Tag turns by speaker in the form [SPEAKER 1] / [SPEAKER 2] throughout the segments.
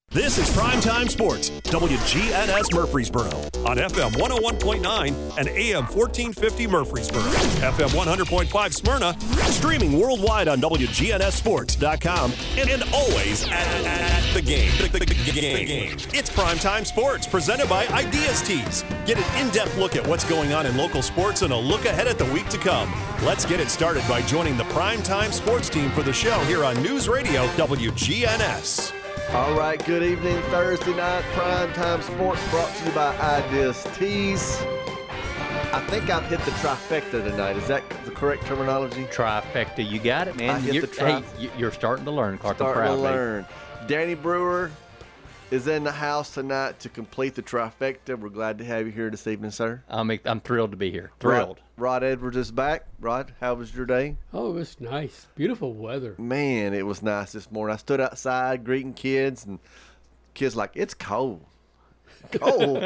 [SPEAKER 1] This is Primetime Sports, WGNS Murfreesboro, on FM 101.9 and AM 1450 Murfreesboro, FM 100.5 Smyrna, streaming worldwide on WGNSSports.com, and always at the game. It's Primetime Sports, presented by Ideas Tees. Get an in-depth look at what's going on in local sports and a look ahead at the week to come. Let's get it started by joining the Primetime Sports team for the show here on News Radio WGNS.
[SPEAKER 2] All right, good evening. Thursday night, Primetime Sports brought to you by Ideas Tees. I think I've hit the trifecta tonight. Is that the correct terminology?
[SPEAKER 3] Trifecta, you got it, man. You're starting to learn, Clark.
[SPEAKER 2] Starting to learn. Danny Brewer is in the house tonight to complete the trifecta. We're glad to have you here this evening, sir.
[SPEAKER 3] I'm thrilled to be here. Thrilled.
[SPEAKER 2] Rod Edwards is back. Rod, how was your day?
[SPEAKER 4] Oh, it was nice. Beautiful weather.
[SPEAKER 2] Man, it was nice this morning. I stood outside greeting kids, and kids like, it's cold. Cold?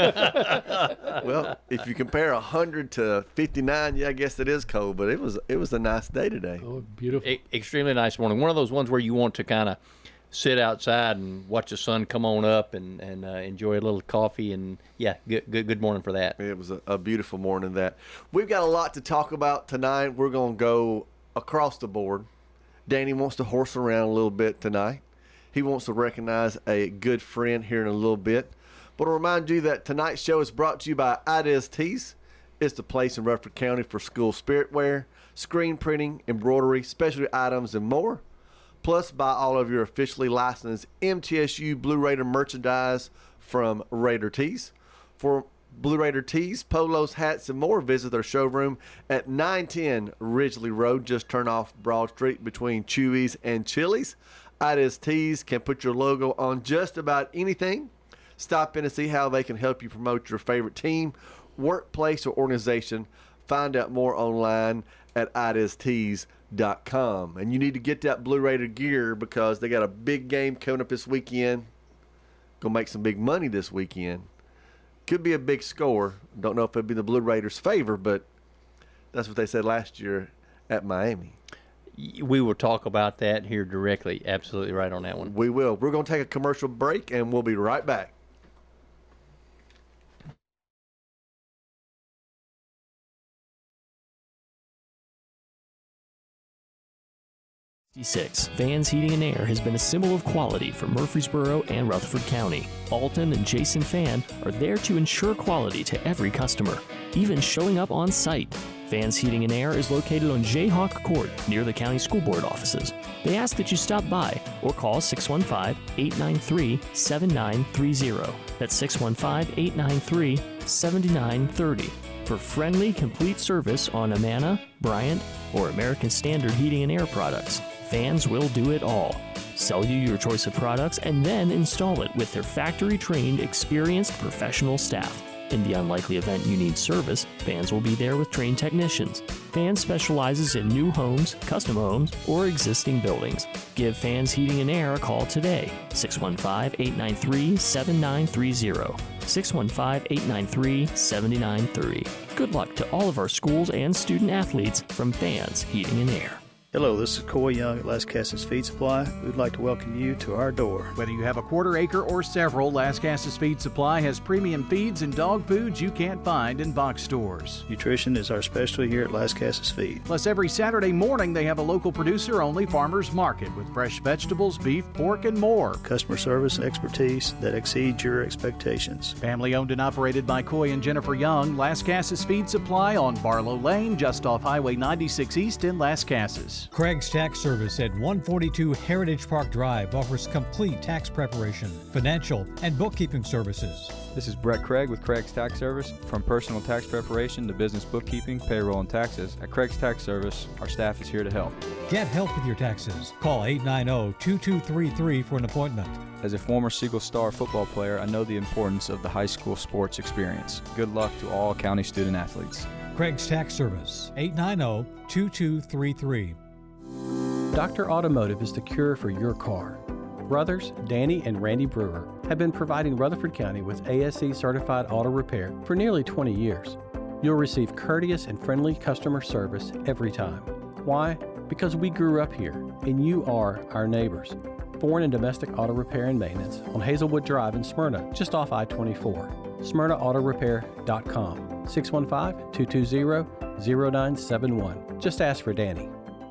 [SPEAKER 2] Well, if you compare 100 to 59, yeah, I guess it is cold, but it was a nice day today.
[SPEAKER 4] Oh, beautiful.
[SPEAKER 3] Extremely nice morning. One of those ones where you want to kind of sit outside and watch the sun come on up and enjoy a little coffee. And, yeah, good morning for that.
[SPEAKER 2] It was a beautiful morning. That we've got a lot to talk about tonight. We're going to go across the board. Danny wants to horse around a little bit tonight. He wants to recognize a good friend here in a little bit. But I'll remind you that tonight's show is brought to you by Ideas Tees. It's the place in Rutherford County for school spirit wear, screen printing, embroidery, specialty items, and more. Plus, buy all of your officially licensed MTSU Blue Raider merchandise from Raider Tees. For Blue Raider tees, polos, hats, and more, visit their showroom at 910 Ridgely Road. Just turn off Broad Street between Chewy's and Chili's. Ideas Tees can put your logo on just about anything. Stop in and see how they can help you promote your favorite team, workplace, or organization. Find out more online at ideastees.com. And you need to get that Blue Raider gear because they got a big game coming up this weekend. Gonna make some big money this weekend. Could be a big score. Don't know if it'd be the Blue Raiders' favor, but that's what they said last year at Miami.
[SPEAKER 3] We will talk about that here directly. Absolutely right on that one.
[SPEAKER 2] We will. We're going to take a commercial break, and we'll be right back.
[SPEAKER 5] Vans Heating and Air has been a symbol of quality for Murfreesboro and Rutherford County. Alton and Jason Fan are there to ensure quality to every customer, even showing up on site. Vans Heating and Air is located on Jayhawk Court near the county school board offices. They ask that you stop by or call 615-893-7930. That's 615-893-7930 for friendly, complete service on Amana, Bryant, or American Standard Heating and Air products. Vans will do it all. Sell you your choice of products and then install it with their factory-trained, experienced professional staff. In the unlikely event you need service, Vans will be there with trained technicians. Vans specializes in new homes, custom homes, or existing buildings. Give Vans Heating and Air a call today, 615-893-7930, 615-893-7930. Good luck to all of our schools and student athletes from Vans Heating and Air.
[SPEAKER 6] Hello, this is Coy Young at Lascassas Feed Supply. We'd like to welcome you to our door.
[SPEAKER 7] Whether you have a quarter acre or several, Lascassas Feed Supply has premium feeds and dog foods you can't find in box stores.
[SPEAKER 6] Nutrition is our specialty here at Lascassas Feed.
[SPEAKER 7] Plus, every Saturday morning they have a local producer-only farmers market with fresh vegetables, beef, pork, and more.
[SPEAKER 6] Customer service and expertise that exceeds your expectations.
[SPEAKER 7] Family owned and operated by Coy and Jennifer Young, Lascassas Feed Supply on Barlow Lane, just off Highway 96 East in Lascassas.
[SPEAKER 8] Craig's Tax Service at 142 Heritage Park Drive offers complete tax preparation, financial, and bookkeeping services.
[SPEAKER 9] This is Brett Craig with Craig's Tax Service. From personal tax preparation to business bookkeeping, payroll, and taxes, at Craig's Tax Service, our staff is here to help.
[SPEAKER 8] Get help with your taxes. Call 890-2233 for an appointment.
[SPEAKER 9] As a former Siegel Star football player, I know the importance of the high school sports experience. Good luck to all county student athletes.
[SPEAKER 8] Craig's Tax Service, 890-2233.
[SPEAKER 10] Dr. Automotive is the cure for your car. Brothers Danny and Randy Brewer have been providing Rutherford County with ASE certified auto repair for nearly 20 years. You'll receive courteous and friendly customer service every time. Why? Because we grew up here and you are our neighbors. foreign and domestic auto repair and maintenance on Hazelwood Drive in Smyrna, just off I-24. SmyrnaAutoRepair.com, 615-220-0971. Just ask for Danny.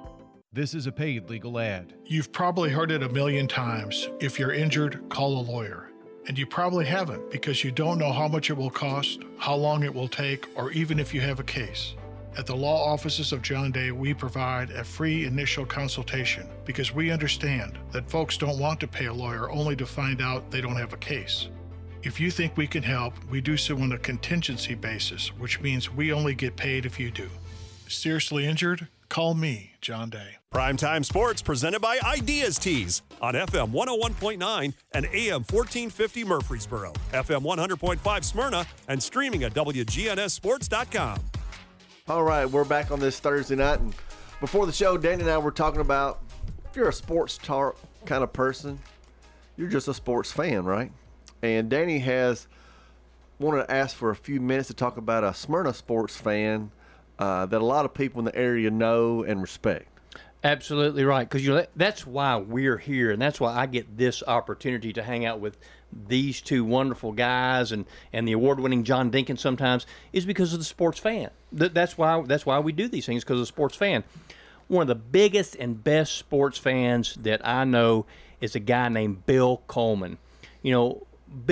[SPEAKER 11] This is a paid legal ad.
[SPEAKER 12] You've probably heard it a million times. If you're injured, call a lawyer. And you probably haven't because you don't know how much it will cost, how long it will take, or even if you have a case. At the law offices of John Day, we provide a free initial consultation because we understand that folks don't want to pay a lawyer only to find out they don't have a case. If you think we can help, we do so on a contingency basis, which means we only get paid if you do. Seriously injured? Call me, John Day.
[SPEAKER 1] Primetime Sports presented by Ideas Tees on FM 101.9 and AM 1450 Murfreesboro, FM 100.5 Smyrna, and streaming at WGNSSports.com.
[SPEAKER 2] All right, we're back on this Thursday night. And before the show, Danny and I were talking about if you're a sports talk kind of person, you're just a sports fan, right? And Danny has wanted to ask for a few minutes to talk about a Smyrna sports fan that a lot of people in the area know and respect.
[SPEAKER 3] Absolutely right, because that's why we're here, and that's why I get this opportunity to hang out with these two wonderful guys and the award-winning John Dinkins sometimes, is because of the sports fan. That's why we do these things, because of the sports fan. One of the biggest and best sports fans that I know is a guy named Bill Coleman. You know,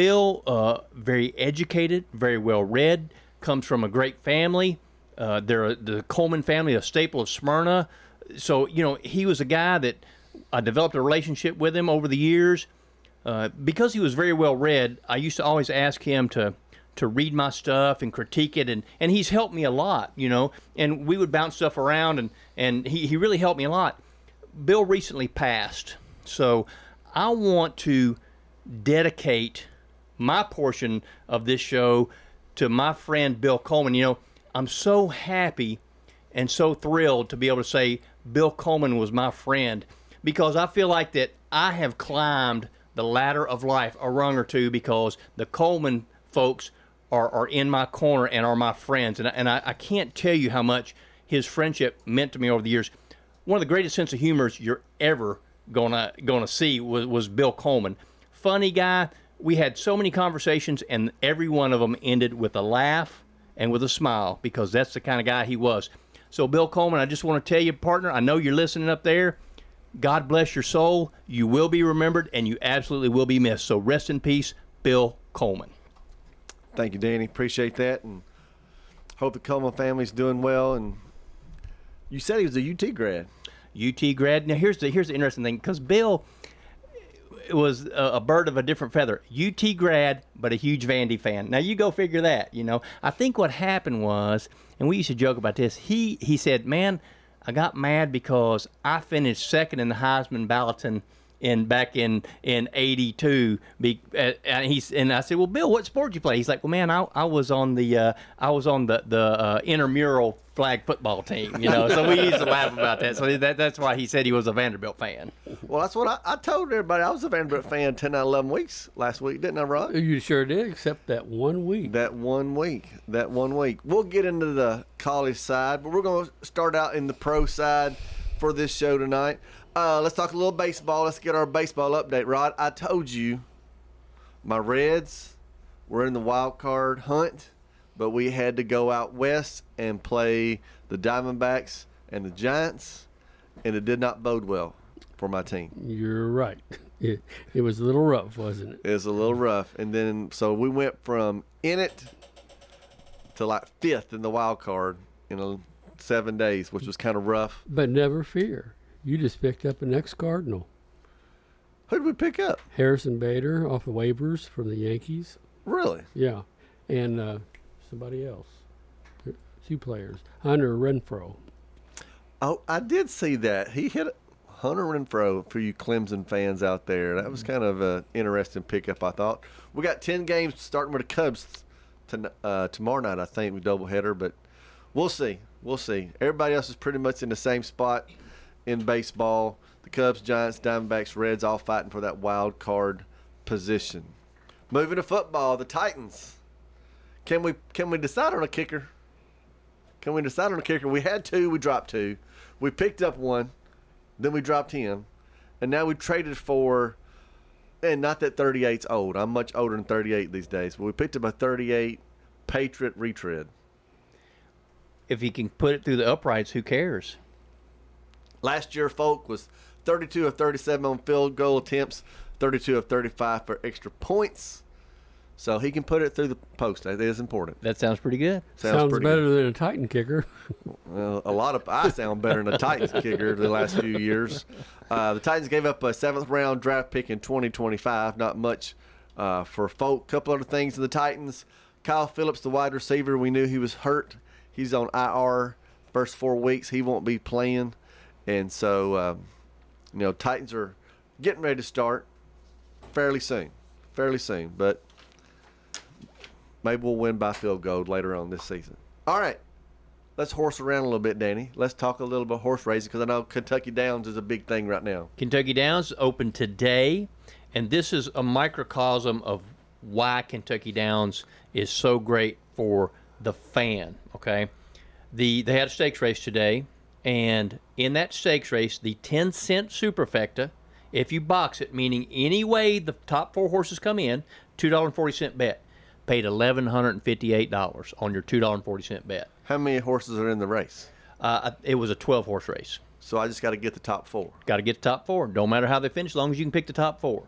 [SPEAKER 3] Bill, very educated, very well-read, comes from a great family. They're the Coleman family, a staple of Smyrna. So, you know, he was a guy that I developed a relationship with him over the years. Because he was very well read, I used to always ask him to read my stuff and critique it, and he's helped me a lot, you know, and we would bounce stuff around, and he really helped me a lot. Bill recently passed, so I want to dedicate my portion of this show to my friend Bill Coleman. You know, I'm so happy and so thrilled to be able to say Bill Coleman was my friend, because I feel like that I have climbed the ladder of life a rung or two because the Coleman folks are in my corner and are my friends. And I can't tell you how much his friendship meant to me over the years. One of the greatest sense of humors you're ever gonna see was Bill Coleman. Funny guy. We had so many conversations, and every one of them ended with a laugh and with a smile, because that's the kind of guy he was. So, Bill Coleman, I just want to tell you, partner, I know you're listening up there. God bless your soul. You will be remembered, and you absolutely will be missed. So rest in peace, Bill Coleman.
[SPEAKER 2] Thank you, Danny. Appreciate that, and hope the Coleman family's doing well. And you said he was a UT grad.
[SPEAKER 3] UT grad. Now, here's the interesting thing, because Bill was a bird of a different feather. UT grad, but a huge Vandy fan. Now, you go figure that, you know. I think what happened was, and we used to joke about this, he said, man, I got mad because I finished second in the Heisman Balloting back in 82. And I said, well, Bill, what sport did you play? He's like, well, man, I was on the intramural flag football team, you know. So we used to laugh about that. So that's why he said he was a Vanderbilt fan.
[SPEAKER 2] Well, that's what I told everybody. I was a Vanderbilt fan 10 out of 11 weeks last week, didn't I, Rod?
[SPEAKER 4] You sure did, except that 1 week.
[SPEAKER 2] That one week. We'll get into the college side, but we're going to start out in the pro side for this show tonight. Let's talk a little baseball. Let's get our baseball update, Rod. I told you my Reds were in the wild card hunt, but we had to go out west and play the Diamondbacks and the Giants, and it did not bode well for my team.
[SPEAKER 4] You're right. It was a little rough, wasn't it?
[SPEAKER 2] It was a little rough. And then, so we went from in it to like fifth in the wild card in 7 days, which was kind of rough.
[SPEAKER 4] But never fear. You just picked up an ex-Cardinal.
[SPEAKER 2] Who did we pick up?
[SPEAKER 4] Harrison Bader off the waivers from the Yankees.
[SPEAKER 2] Really?
[SPEAKER 4] Yeah. And somebody else. 2 players. Hunter Renfroe.
[SPEAKER 2] Oh, I did see that. He hit Hunter Renfroe for you Clemson fans out there. That was kind of an interesting pickup, I thought. We got 10 games starting with the Cubs tomorrow night, I think, with doubleheader, but we'll see. We'll see. Everybody else is pretty much in the same spot in baseball. The Cubs, Giants, Diamondbacks, Reds all fighting for that wild card position. Moving to football, the Titans. Can we decide on a kicker? Can we decide on a kicker? We had 2, we dropped 2. We picked up 1, then we dropped him, and now we traded for And not that 38's old. I'm much older than 38 these days. But we picked up a 38 Patriot retread.
[SPEAKER 3] If he can put it through the uprights, who cares?
[SPEAKER 2] Last year, Folk was 32 of 37 on field goal attempts, 32 of 35 for extra points. So he can put it through the post. That is important.
[SPEAKER 3] That sounds pretty good.
[SPEAKER 4] Sounds
[SPEAKER 2] pretty
[SPEAKER 4] better
[SPEAKER 2] good.
[SPEAKER 4] than a Titan kicker.
[SPEAKER 2] Well, I sound better than a Titans kicker the last few years. The Titans gave up a 7th-round draft pick in 2025. Not much for Folk. Couple other things in the Titans. Kyle Phillips, the wide receiver, we knew he was hurt. He's on IR first 4 weeks. He won't be playing. And so, Titans are getting ready to start fairly soon. But maybe we'll win by field goal later on this season. All right. Let's horse around a little bit, Danny. Let's talk a little bit horse racing because I know Kentucky Downs is a big thing right now.
[SPEAKER 3] Kentucky Downs open today, and this is a microcosm of why Kentucky Downs is so great for the fan, okay? They had a stakes race today, and in that stakes race, the 10-cent superfecta, if you box it, meaning any way the top 4 horses come in, $2.40 bet, paid $1,158 on your $2.40 bet.
[SPEAKER 2] How many horses are in the race?
[SPEAKER 3] It was a 12-horse race.
[SPEAKER 2] So I just got to get the top 4.
[SPEAKER 3] Got to get the top 4. Don't matter how they finish, as long as you can pick the top 4.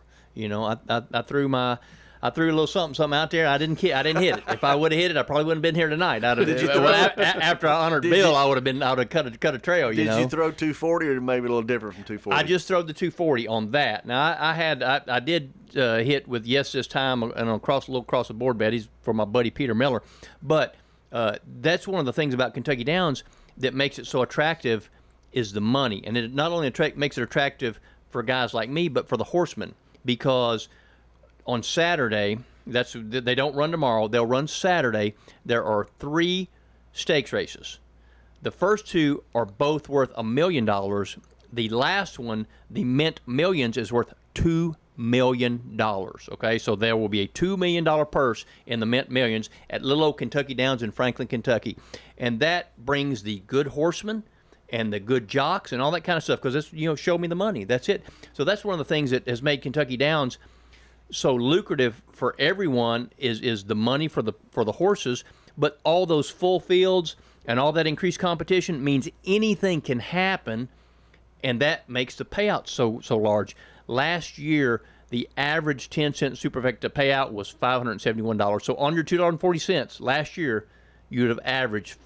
[SPEAKER 3] I threw a little something out there. I didn't hit it. If I would have hit it, I probably wouldn't have been here tonight. After I honored Bill, I would have cut a trail.
[SPEAKER 2] Did you throw 240 or maybe a little different from 240?
[SPEAKER 3] I just threw the 240 on that. Now I did hit with Yes This Time and a little across the board bet. He's for my buddy Peter Miller, but that's one of the things about Kentucky Downs that makes it so attractive is the money, and it not only makes it attractive for guys like me, but for the horsemen because on Saturday, they don't run tomorrow. They'll run Saturday. There are 3 stakes races. The first 2 are both worth $1 million. The last one, the Mint Millions, is worth $2 million. Okay, so there will be a $2 million purse in the Mint Millions at little old Kentucky Downs in Franklin, Kentucky, and that brings the good horsemen and the good jocks and all that kind of stuff because it's show me the money. That's it. So that's one of the things that has made Kentucky Downs so lucrative for everyone is the money for the horses, but all those full fields and all that increased competition means anything can happen, and that makes the payout so large. Last year, the average 10-cent superfecta payout was $571. So on your $2.40 last year, you would have averaged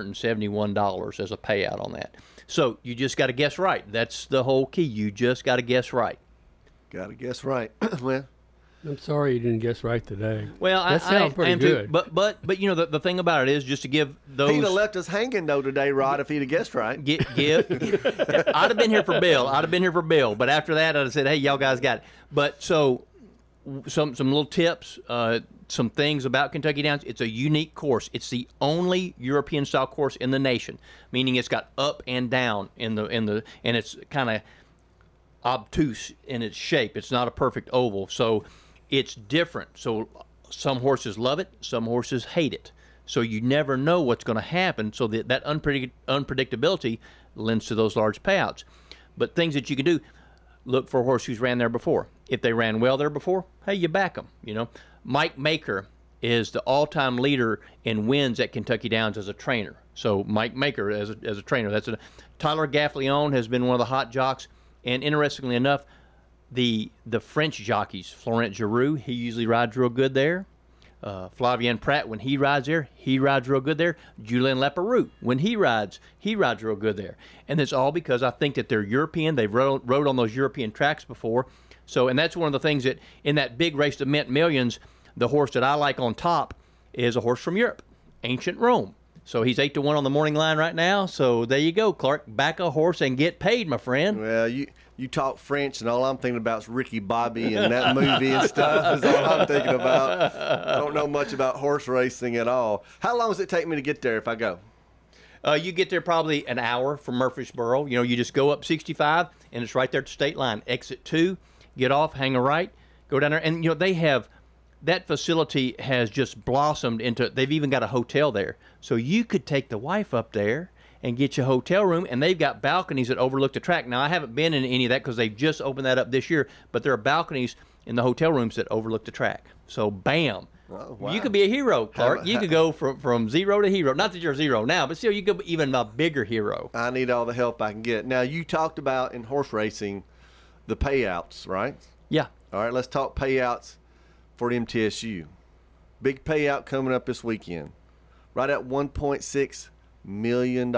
[SPEAKER 3] $571 as a payout on that. So you just got to guess right. That's the whole key. You just got to guess right.
[SPEAKER 2] Got to guess right. Well,
[SPEAKER 4] I'm sorry you didn't guess right today.
[SPEAKER 3] Well,
[SPEAKER 4] that sounds pretty good.
[SPEAKER 3] But the thing about it is just to give those.
[SPEAKER 2] He'd have left us hanging though today, Rod, if he'd have guessed right.
[SPEAKER 3] I'd have been here for Bill. But after that, I'd have said, "Hey, y'all guys got it." But so some little tips, some things about Kentucky Downs. It's a unique course. It's the only European style course in the nation, meaning it's got up and down and it's kind of obtuse in its shape. It's not a perfect oval, so it's different. So some horses love it, some horses hate it. So you never know what's going to happen. So that unpredictability lends to those large payouts. But things that you can do, look for a horse who's ran there before. If they ran well there before, hey, you back them. Mike Maker is the all-time leader in wins at Kentucky Downs as a trainer. So Mike Maker as a trainer. Tyler Gaffleon has been one of the hot jocks. And interestingly enough, the French jockeys, Florent Giroux, he usually rides real good there. Flavien Prat, when he rides there, he rides real good there. Julien Leparoux, when he rides real good there. And it's all because I think that they're European. They've rode on those European tracks before. So, and that's one of the things that in that big race to Mint Millions, the horse that I like on top is a horse from Europe, Ancient Rome. So he's 8-1 on the morning line right now. So there you go, Clark. Back a horse and get paid, my friend.
[SPEAKER 2] Well, you talk French, and all I'm thinking about is Ricky Bobby and that movie and stuff is all I'm thinking about. I don't know much about horse racing at all. How long does it take me to get there if I go?
[SPEAKER 3] You get there probably an hour from Murfreesboro. You just go up 65, and it's right there at the state line. Exit 2, get off, hang a right, go down there. And, they have that facility has just blossomed into, they've even got a hotel there. So you could take the wife up there and get you a hotel room, and they've got balconies that overlook the track. Now, I haven't been in any of that because they've just opened that up this year, but there are balconies in the hotel rooms that overlook the track. So, bam.
[SPEAKER 2] Oh, wow.
[SPEAKER 3] You could be a hero, Clark. You could go from zero to hero. Not that you're zero now, but still you could be even a bigger hero.
[SPEAKER 2] I need all the help I can get. Now, you talked about in horse racing the payouts, right?
[SPEAKER 3] Yeah.
[SPEAKER 2] All right, let's talk payouts for MTSU. Big payout coming up this weekend. Right at $1.6 million.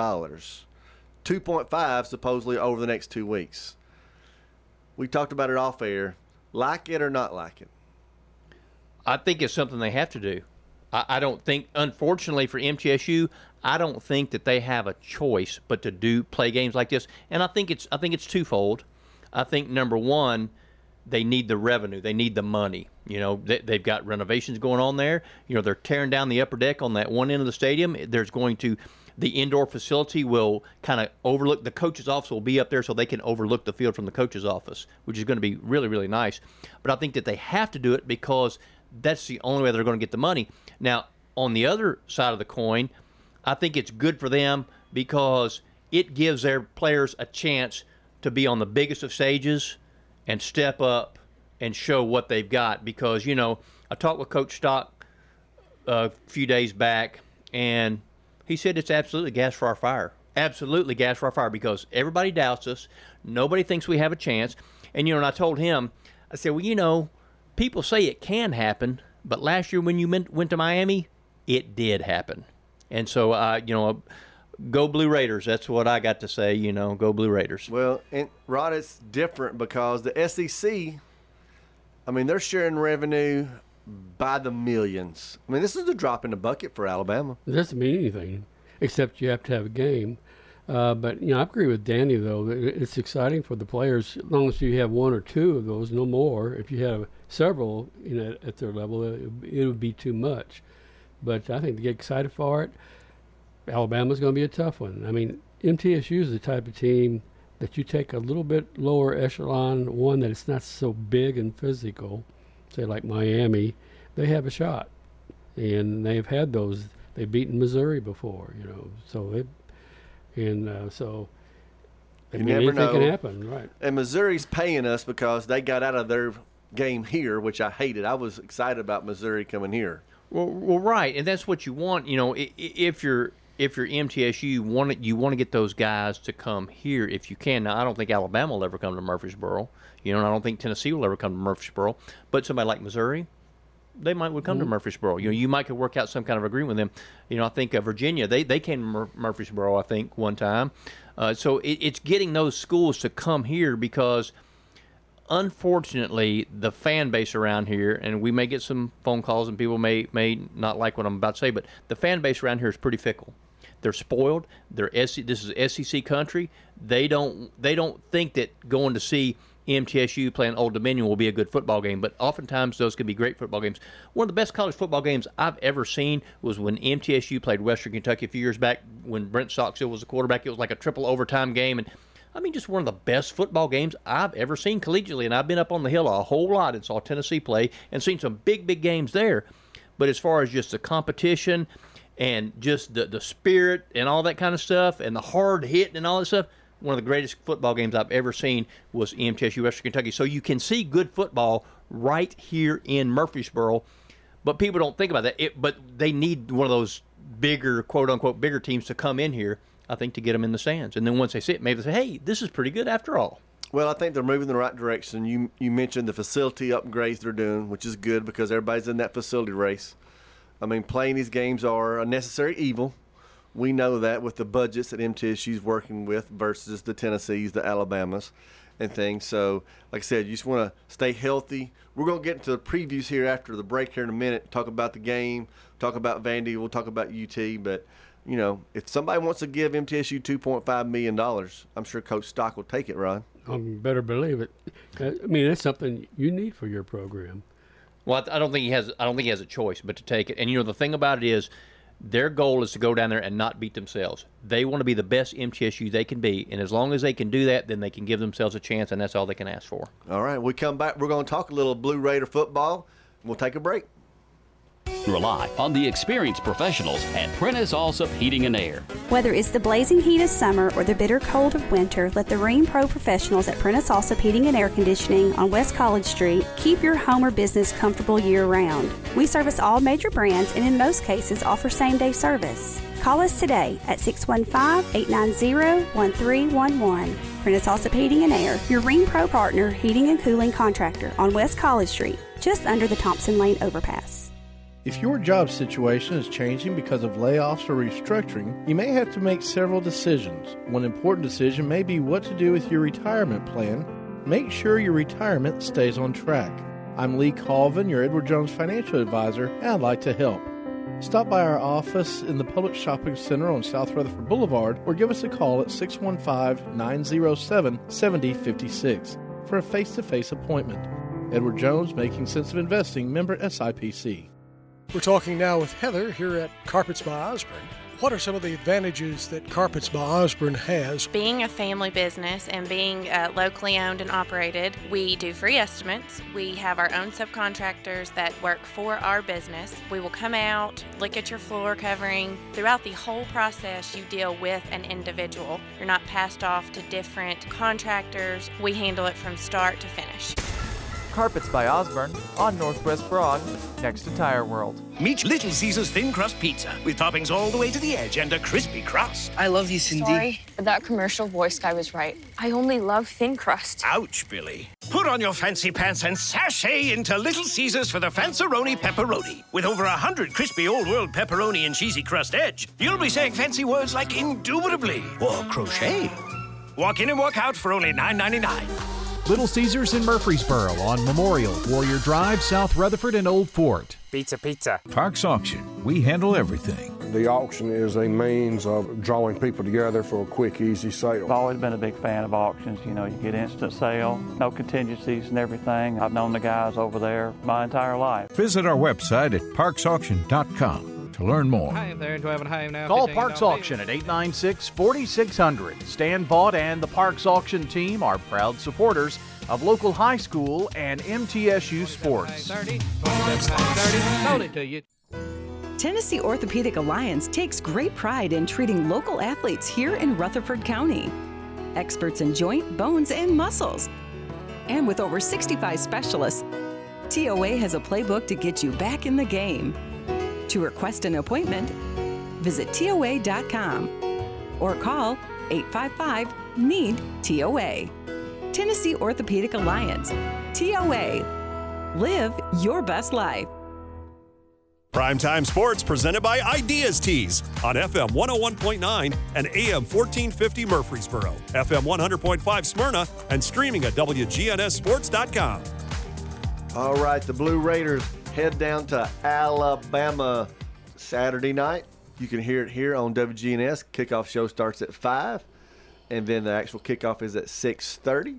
[SPEAKER 2] 2.5 supposedly over the next 2 weeks. We talked about it off air. Like it or not like it?
[SPEAKER 3] I think it's something they have to do. I don't think, unfortunately for MTSU, I don't think that they have a choice but to play games like this. And I think it's twofold. I think number one, they need the revenue. They need the money. You know, they've got renovations going on there. You know, they're tearing down the upper deck on that one end of the stadium. The indoor facility will kind of overlook, the coach's office will be up there so they can overlook the field from the coach's office, which is going to be really, really nice. But I think that they have to do it because that's the only way they're going to get the money. Now, on the other side of the coin, I think it's good for them because it gives their players a chance to be on the biggest of stages and step up and show what they've got. Because, you know, I talked with Coach Stock a few days back, and he said it's absolutely gas for our fire. Absolutely gas for our fire because everybody doubts us. Nobody thinks we have a chance. And, you know, and I told him, I said, well, you know, people say it can happen, but last year when you went to Miami, it did happen. And so, you know, go Blue Raiders. That's what I got to say, you know, go Blue Raiders.
[SPEAKER 2] Well, and Rod, it's different because the SEC, I mean, they're sharing revenue by the millions. I mean, this is a drop in the bucket for Alabama.
[SPEAKER 4] It doesn't mean anything, except you have to have a game. But, you know, I agree with Danny, though. It's exciting for the players as long as you have one or two of those, no more. If you have several, you know, at their level, it would be too much. But I think to get excited for it, Alabama's going to be a tough one. I mean, MTSU is the type of team that you take a little bit lower echelon, one that it's not so big and physical, say like Miami, they have a shot. And they've had those. They've beaten Missouri before, you know. So
[SPEAKER 2] you never know.
[SPEAKER 4] Anything can happen, right?
[SPEAKER 2] And Missouri's paying us because they got out of their game here, which I hated. I was excited about Missouri coming here.
[SPEAKER 3] Well, right, and that's what you want. You know, if you're MTSU, you want to get those guys to come here if you can. Now, I don't think Alabama will ever come to Murfreesboro. You know, and I don't think Tennessee will ever come to Murfreesboro. But somebody like Missouri, they would come to Murfreesboro. You know, you might could work out some kind of agreement with them. You know, I think Virginia, they came to Murfreesboro, I think, one time. So it's getting those schools to come here because, unfortunately, the fan base around here, and we may get some phone calls and people may not like what I'm about to say, but the fan base around here is pretty fickle. They're spoiled. This is SEC country. They don't think that going to see MTSU playing Old Dominion will be a good football game, but oftentimes those can be great football games. One of the best college football games I've ever seen was when MTSU played Western Kentucky a few years back when Brent Stockstill was the quarterback. It was like a triple overtime game, and I mean, just one of the best football games I've ever seen collegiately, and I've been up on the hill a whole lot and saw Tennessee play and seen some big games there. But as far as just the competition and just the spirit and all that kind of stuff and the hard hitting and all that stuff, one of the greatest football games I've ever seen was MTSU Western Kentucky. So you can see good football right here in Murfreesboro, but people don't think about that. But they need one of those bigger, quote-unquote, bigger teams to come in here, I think, to get them in the stands. And then once they see it, maybe they say, hey, this is pretty good after all.
[SPEAKER 2] Well, I think they're moving in the right direction. You mentioned the facility upgrades they're doing, which is good because everybody's in that facility race. I mean, playing these games are a necessary evil. We know that with the budgets that MTSU's working with versus the Tennessees, the Alabamas, and things. So, like I said, you just want to stay healthy. We're going to get into the previews here after the break here in a minute, talk about the game, talk about Vandy, we'll talk about UT. But, you know, if somebody wants to give MTSU $2.5 million, I'm sure Coach Stock will take it, Ron.
[SPEAKER 4] Better believe it. I mean, that's something you need for your program.
[SPEAKER 3] Well, I don't think he has a choice but to take it. And, you know, the thing about it is, their goal is to go down there and not beat themselves. They want to be the best MTSU they can be, and as long as they can do that, then they can give themselves a chance, and that's all they can ask for.
[SPEAKER 2] All right, we come back. We're going to talk a little Blue Raider football. We'll take a break.
[SPEAKER 13] Rely on the experienced professionals at Prentice Allsup Heating and Air.
[SPEAKER 14] Whether it's the blazing heat of summer or the bitter cold of winter, let the Rheem Pro professionals at Prentice Allsup Heating and Air Conditioning on West College Street keep your home or business comfortable year-round. We service all major brands and in most cases offer same-day service. Call us today at 615-890-1311. Prentice Allsup Heating and Air, your Rheem Pro partner heating and cooling contractor on West College Street, just under the Thompson Lane overpass.
[SPEAKER 15] If your job situation is changing because of layoffs or restructuring, you may have to make several decisions. One important decision may be what to do with your retirement plan. Make sure your retirement stays on track. I'm Lee Colvin, your Edward Jones financial advisor, and I'd like to help. Stop by our office in the Public Shopping Center on South Rutherford Boulevard or give us a call at 615-907-7056 for a face-to-face appointment. Edward Jones, Making Sense of Investing, member SIPC.
[SPEAKER 16] We're talking now with Heather here at Carpets by Osborne. What are some of the advantages that Carpets by Osborne has?
[SPEAKER 17] Being a family business and being locally owned and operated, we do free estimates. We have our own subcontractors that work for our business. We will come out, look at your floor covering. Throughout the whole process, you deal with an individual. You're not passed off to different contractors. We handle it from start to finish.
[SPEAKER 18] Carpets by Osborne on Northwest Broad, next to Tire World.
[SPEAKER 19] Meet Little Caesars Thin Crust Pizza with toppings all the way to the edge and a crispy crust.
[SPEAKER 20] I love you, Cindy.
[SPEAKER 21] Sorry, but that commercial voice guy was right. I only love thin crust.
[SPEAKER 19] Ouch, Billy. Put on your fancy pants and sashay into Little Caesars for the Fanceroni Pepperoni. With over 100 crispy old-world pepperoni and cheesy crust edge, you'll be saying fancy words like indubitably or crochet. Walk in and walk out for only $9.99.
[SPEAKER 7] Little Caesars in Murfreesboro on Memorial, Warrior Drive, South Rutherford, and Old Fort.
[SPEAKER 22] Pizza.
[SPEAKER 23] Parks Auction. We handle everything.
[SPEAKER 24] The auction is a means of drawing people together for a quick, easy sale.
[SPEAKER 25] I've always been a big fan of auctions. You know, you get instant sale, no contingencies and everything. I've known the guys over there my entire life.
[SPEAKER 23] Visit our website at parksauction.com. to learn more.
[SPEAKER 26] Hi there, do I have a home now?
[SPEAKER 7] Call Parks Auction at 896-4600. Stan Vaught and the Parks Auction team are proud supporters of local high school and MTSU sports.
[SPEAKER 26] 30, sold it to you.
[SPEAKER 27] Tennessee Orthopedic Alliance takes great pride in treating local athletes here in Rutherford County. Experts in joint, bones, and muscles. And with over 65 specialists, TOA has a playbook to get you back in the game. To request an appointment, visit TOA.com or call 855-NEED-TOA. Tennessee Orthopedic Alliance. TOA. Live your best life.
[SPEAKER 1] Primetime Sports presented by Ideas Tees on FM 101.9 and AM 1450 Murfreesboro, FM 100.5 Smyrna, and streaming at WGNSSports.com.
[SPEAKER 2] All right, the Blue Raiders head down to Alabama Saturday night. You can hear it here on WGNS. Kickoff show starts at 5, and then the actual kickoff is at 6:30.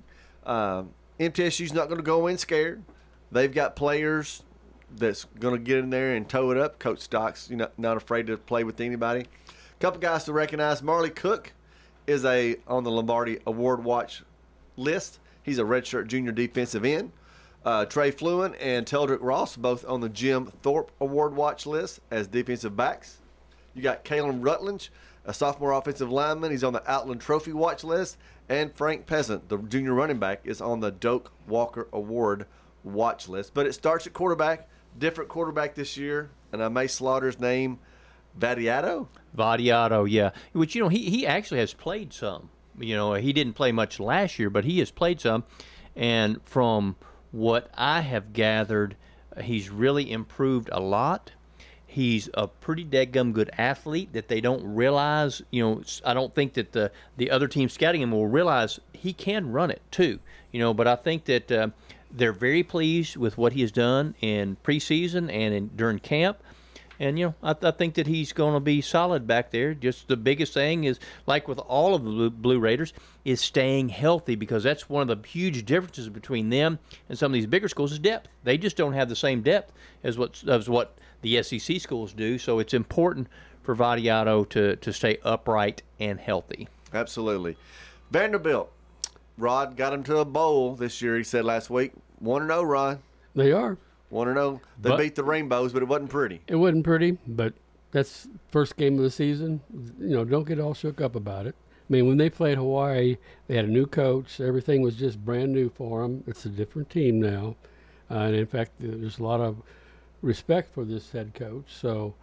[SPEAKER 2] MTSU's not going to go in scared. They've got players that's going to get in there and tow it up. Coach Stocks, not afraid to play with anybody. A couple guys to recognize. Marley Cook is on the Lombardi Award Watch list. He's a redshirt junior defensive end. Trey Fluin and Teldrick Ross both on the Jim Thorpe Award Watch list as defensive backs. You got Kalen Rutledge, a sophomore offensive lineman. He's on the Outland Trophy Watch list. And Frank Peasant, the junior running back, is on the Doak Walker Award Watch list. But it starts at quarterback. Different quarterback this year, and I may slaughter his name, Vadiato,
[SPEAKER 3] yeah. Which, he actually has played some. He didn't play much last year, but he has played some. And from what I have gathered, he's really improved a lot. He's a pretty dadgum good athlete that they don't realize. I don't think that the other team scouting him will realize he can run it too. But I think that they're very pleased with what he has done in preseason and during camp. And, I think that he's going to be solid back there. Just the biggest thing is, like with all of the Blue Raiders, is staying healthy, because that's one of the huge differences between them and some of these bigger schools is depth. They just don't have the same depth as what the SEC schools do. So it's important for Vadiato to stay upright and healthy.
[SPEAKER 2] Absolutely. Vanderbilt. Rod got him to a bowl this year, he said last week. 1-0, Rod.
[SPEAKER 4] They are.
[SPEAKER 2] 1-0. They beat the Rainbows, but it wasn't pretty.
[SPEAKER 4] It wasn't pretty, but that's first game of the season. Don't get all shook up about it. I mean, when they played Hawaii, they had a new coach. Everything was just brand new for them. It's a different team now. And, in fact, there's a lot of respect for this head coach. So,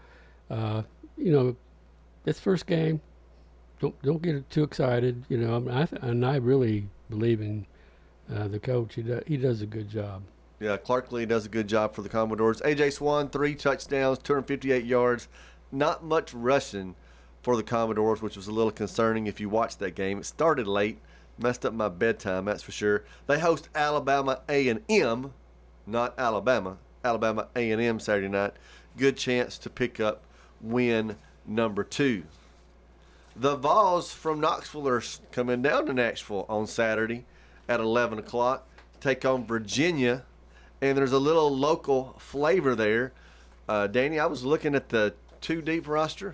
[SPEAKER 4] it's first game. Don't get too excited. And I really believe in the coach. He does a good job.
[SPEAKER 2] Yeah, Clark Lee does a good job for the Commodores. A.J. Swan, 3 touchdowns, 258 yards. Not much rushing for the Commodores, which was a little concerning if you watched that game. It started late, messed up my bedtime, that's for sure. They host Alabama A&M, not Alabama. Alabama A&M Saturday night. Good chance to pick up win number 2. The Vols from Knoxville are coming down to Nashville on Saturday at 11 o'clock. Take on Virginia, and there's a little local flavor there. Danny, I was looking at the 2-deep roster,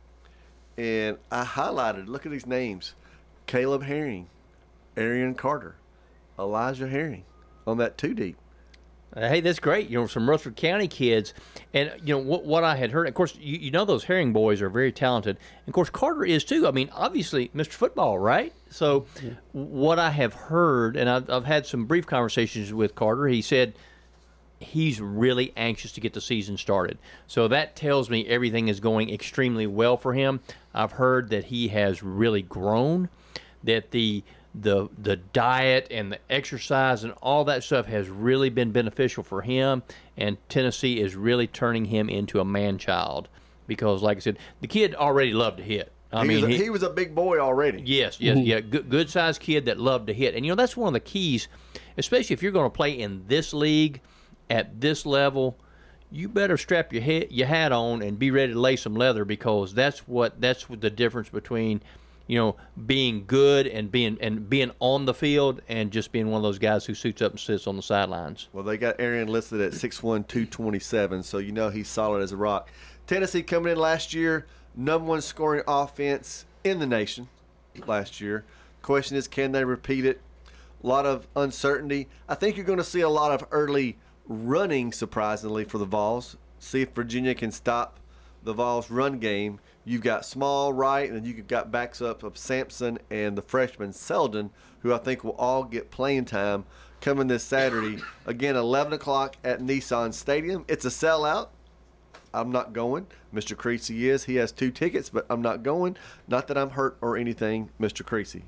[SPEAKER 2] and I highlighted, look at these names: Caleb Herring, Arian Carter, Elijah Herring on that 2-deep.
[SPEAKER 3] Hey, that's great. Some Rutherford County kids. And, what I had heard, of course, those Herring boys are very talented. And, of course, Carter is too. I mean, obviously, Mr. Football, right? So what I have heard, and I've had some brief conversations with Carter, he said he's really anxious to get the season started. So that tells me everything is going extremely well for him. I've heard that he has really grown, that the diet and the exercise and all that stuff has really been beneficial for him, and Tennessee is really turning him into a man-child because, like I said, the kid already loved to hit.
[SPEAKER 2] He was a big boy already.
[SPEAKER 3] Yes, yeah, good-sized kid that loved to hit. And, that's one of the keys, especially if you're going to play in this league at this level. You better strap your hat on and be ready to lay some leather, because that's what the difference between being good and being on the field and just being one of those guys who suits up and sits on the sidelines.
[SPEAKER 2] Well, they got Arian listed at 6'1", 227, so he's solid as a rock. Tennessee coming in last year, #1 scoring offense in the nation last year. Question is, can they repeat it? A lot of uncertainty. I think you're going to see a lot of early running, surprisingly, for the Vols. See if Virginia can stop the Vols' run game. You've got Small, right, and you've got backs up of Sampson and the freshman Selden, who I think will all get playing time coming this Saturday. Again, 11 o'clock at Nissan Stadium. It's a sellout. I'm not going. Mr. Creasy is. He has 2 tickets, but I'm not going. Not that I'm hurt or anything, Mr. Creasy.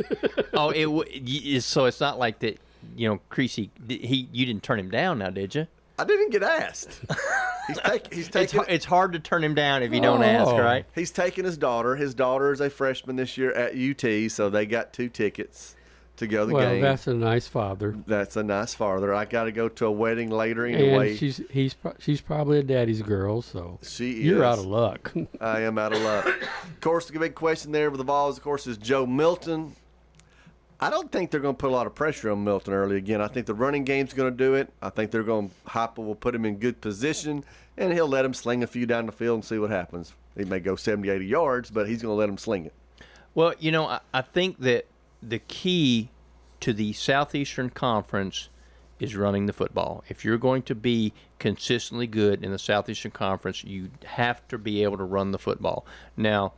[SPEAKER 3] So it's not like that, Creasy, you didn't turn him down now, did you?
[SPEAKER 2] I didn't get asked. He's taking.
[SPEAKER 3] It's hard to turn him down if you don't ask, right? He's
[SPEAKER 2] taking his daughter. His daughter is a freshman this year at UT, so they got 2 tickets to go to the game.
[SPEAKER 4] Well, that's a nice father.
[SPEAKER 2] That's a nice father. I got to go to a wedding later anyway.
[SPEAKER 4] And she's probably a daddy's girl, so
[SPEAKER 2] she
[SPEAKER 4] you're out of luck.
[SPEAKER 2] I am out of luck. Of course, the big question there with the Vols, of course, is Joe Milton. I don't think they're going to put a lot of pressure on Milton early again. I think the running game's going to do it. I think they're going to Heupel will put him in good position, and he'll let him sling a few down the field and see what happens. He may go 70, 80 yards, but he's going to let him sling it.
[SPEAKER 3] Well, I think that the key to the Southeastern Conference is running the football. If you're going to be consistently good in the Southeastern Conference, you have to be able to run the football. Now,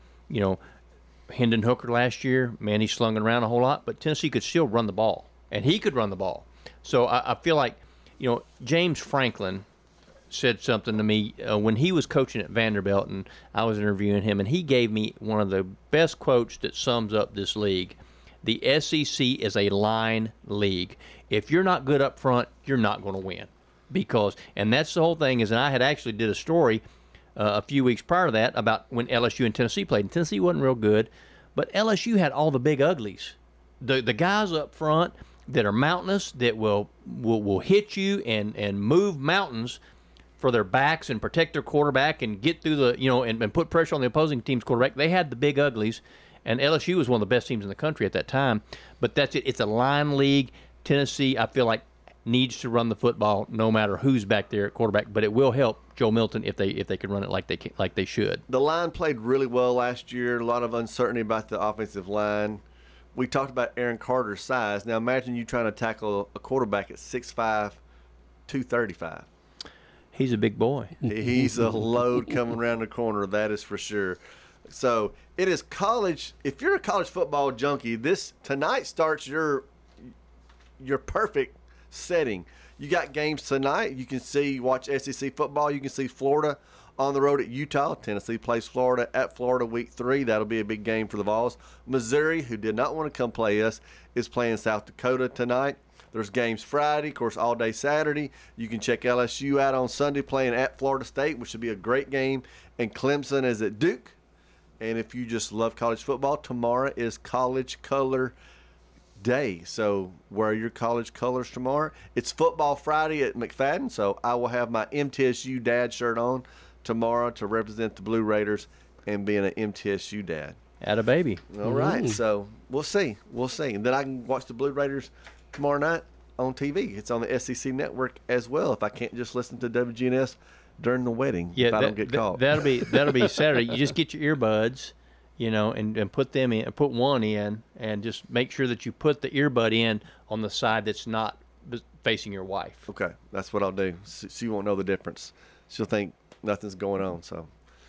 [SPEAKER 3] Hendon Hooker last year, man, he slung it around a whole lot, but Tennessee could still run the ball, and he could run the ball. So I feel like, James Franklin said something to me when he was coaching at Vanderbilt, and I was interviewing him, and he gave me one of the best quotes that sums up this league. The SEC is a line league. If you're not good up front, you're not going to win. And that's the whole thing and I had actually did a story a few weeks prior to that about when LSU and Tennessee played. And Tennessee wasn't real good, but LSU had all the big uglies. The guys up front that are mountainous, that will hit you and move mountains for their backs and protect their quarterback and get through the, and put pressure on the opposing team's quarterback. They had the big uglies, and LSU was one of the best teams in the country at that time. But that's it. It's a line league. Tennessee, I feel like, needs to run the football no matter who's back there at quarterback, but it will help Joe Milton if they can run it like they should.
[SPEAKER 2] The line played really well last year. A lot of uncertainty about the offensive line. We talked about Aaron Carter's size. Now imagine you trying to tackle a quarterback at 6'5", 235.
[SPEAKER 3] He's a big boy.
[SPEAKER 2] He's a load coming around the corner, that is for sure. So it is college. If you're a college football junkie, tonight starts your perfect setting. You got games tonight. You can watch SEC football. You can see Florida on the road at Utah. Tennessee plays Florida at Florida week 3. That'll be a big game for the Vols. Missouri, who did not want to come play us, is playing South Dakota tonight. There's games Friday, of course, all day Saturday. You can check LSU out on Sunday playing at Florida State, which should be a great game. And Clemson is at Duke. And if you just love college football, tomorrow is College Color Day. So wear your college colors tomorrow. It's Football Friday at McFadden, so I will have my MTSU dad shirt on tomorrow to represent the Blue Raiders and being an MTSU dad.
[SPEAKER 3] Atta baby.
[SPEAKER 2] All right, so we'll see. And then I can watch the Blue Raiders tomorrow night on TV. It's on the SEC network as well if I can't just listen to WGNS during the wedding if I don't get caught.
[SPEAKER 3] That'll be Saturday. You just get your earbuds, and put them in, put one in, and just make sure that you put the earbud in on the side that's not facing your wife.
[SPEAKER 2] Okay, that's what I'll do. So you won't know the difference. She'll think nothing's going on. So,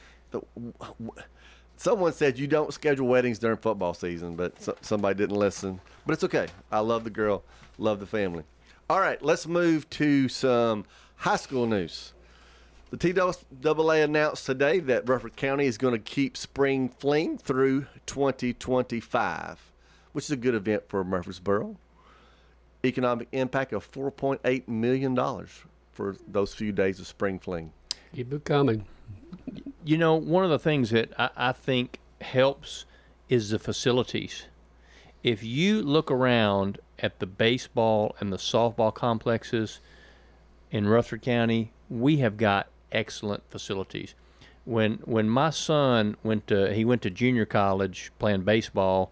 [SPEAKER 2] someone said you don't schedule weddings during football season, but somebody didn't listen. But it's okay. I love the girl, love the family. All right, let's move to some high school news. The TAA announced today that Rutherford County is going to keep Spring Fling through 2025, which is a good event for Murfreesboro. Economic impact of $4.8 million for those few days of Spring Fling.
[SPEAKER 4] Keep it coming.
[SPEAKER 3] One of the things that I think helps is the facilities. If you look around at the baseball and the softball complexes in Rutherford County, we have got excellent facilities. When my son went to junior college playing baseball,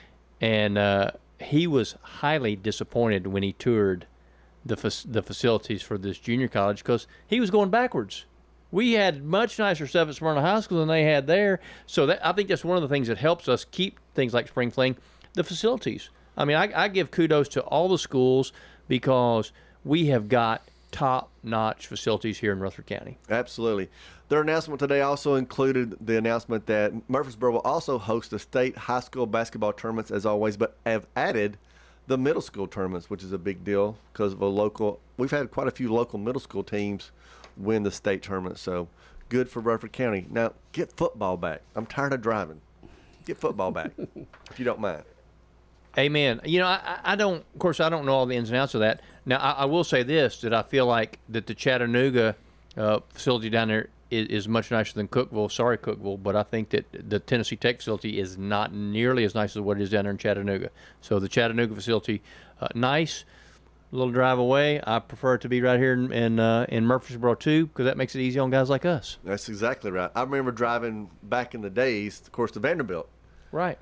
[SPEAKER 3] and he was highly disappointed when he toured the facilities for this junior college because he was going backwards. We had much nicer stuff at Smyrna High School than they had there. So I think that's one of the things that helps us keep things like Spring Fling, the facilities. I mean, I give kudos to all the schools because we have got top-notch facilities here in Rutherford County.
[SPEAKER 2] Absolutely. Their announcement today also included the announcement that Murfreesboro will also host the state high school basketball tournaments as always, but have added the middle school tournaments, which is a big deal because of we've had quite a few local middle school teams win the state tournament. So good for Rutherford County. Now, get football back. I'm tired of driving. Get football back, if you don't mind.
[SPEAKER 3] Amen. I don't know all the ins and outs of that. Now, I will say this, that I feel like that the Chattanooga facility down there is much nicer than Cookeville. Sorry, Cookeville, but I think that the Tennessee Tech facility is not nearly as nice as what it is down there in Chattanooga. So the Chattanooga facility, nice, a little drive away. I prefer it to be right here in Murfreesboro, too, because that makes it easy on guys like us.
[SPEAKER 2] That's exactly right. I remember driving back in the days, of course, to Vanderbilt.
[SPEAKER 3] Right.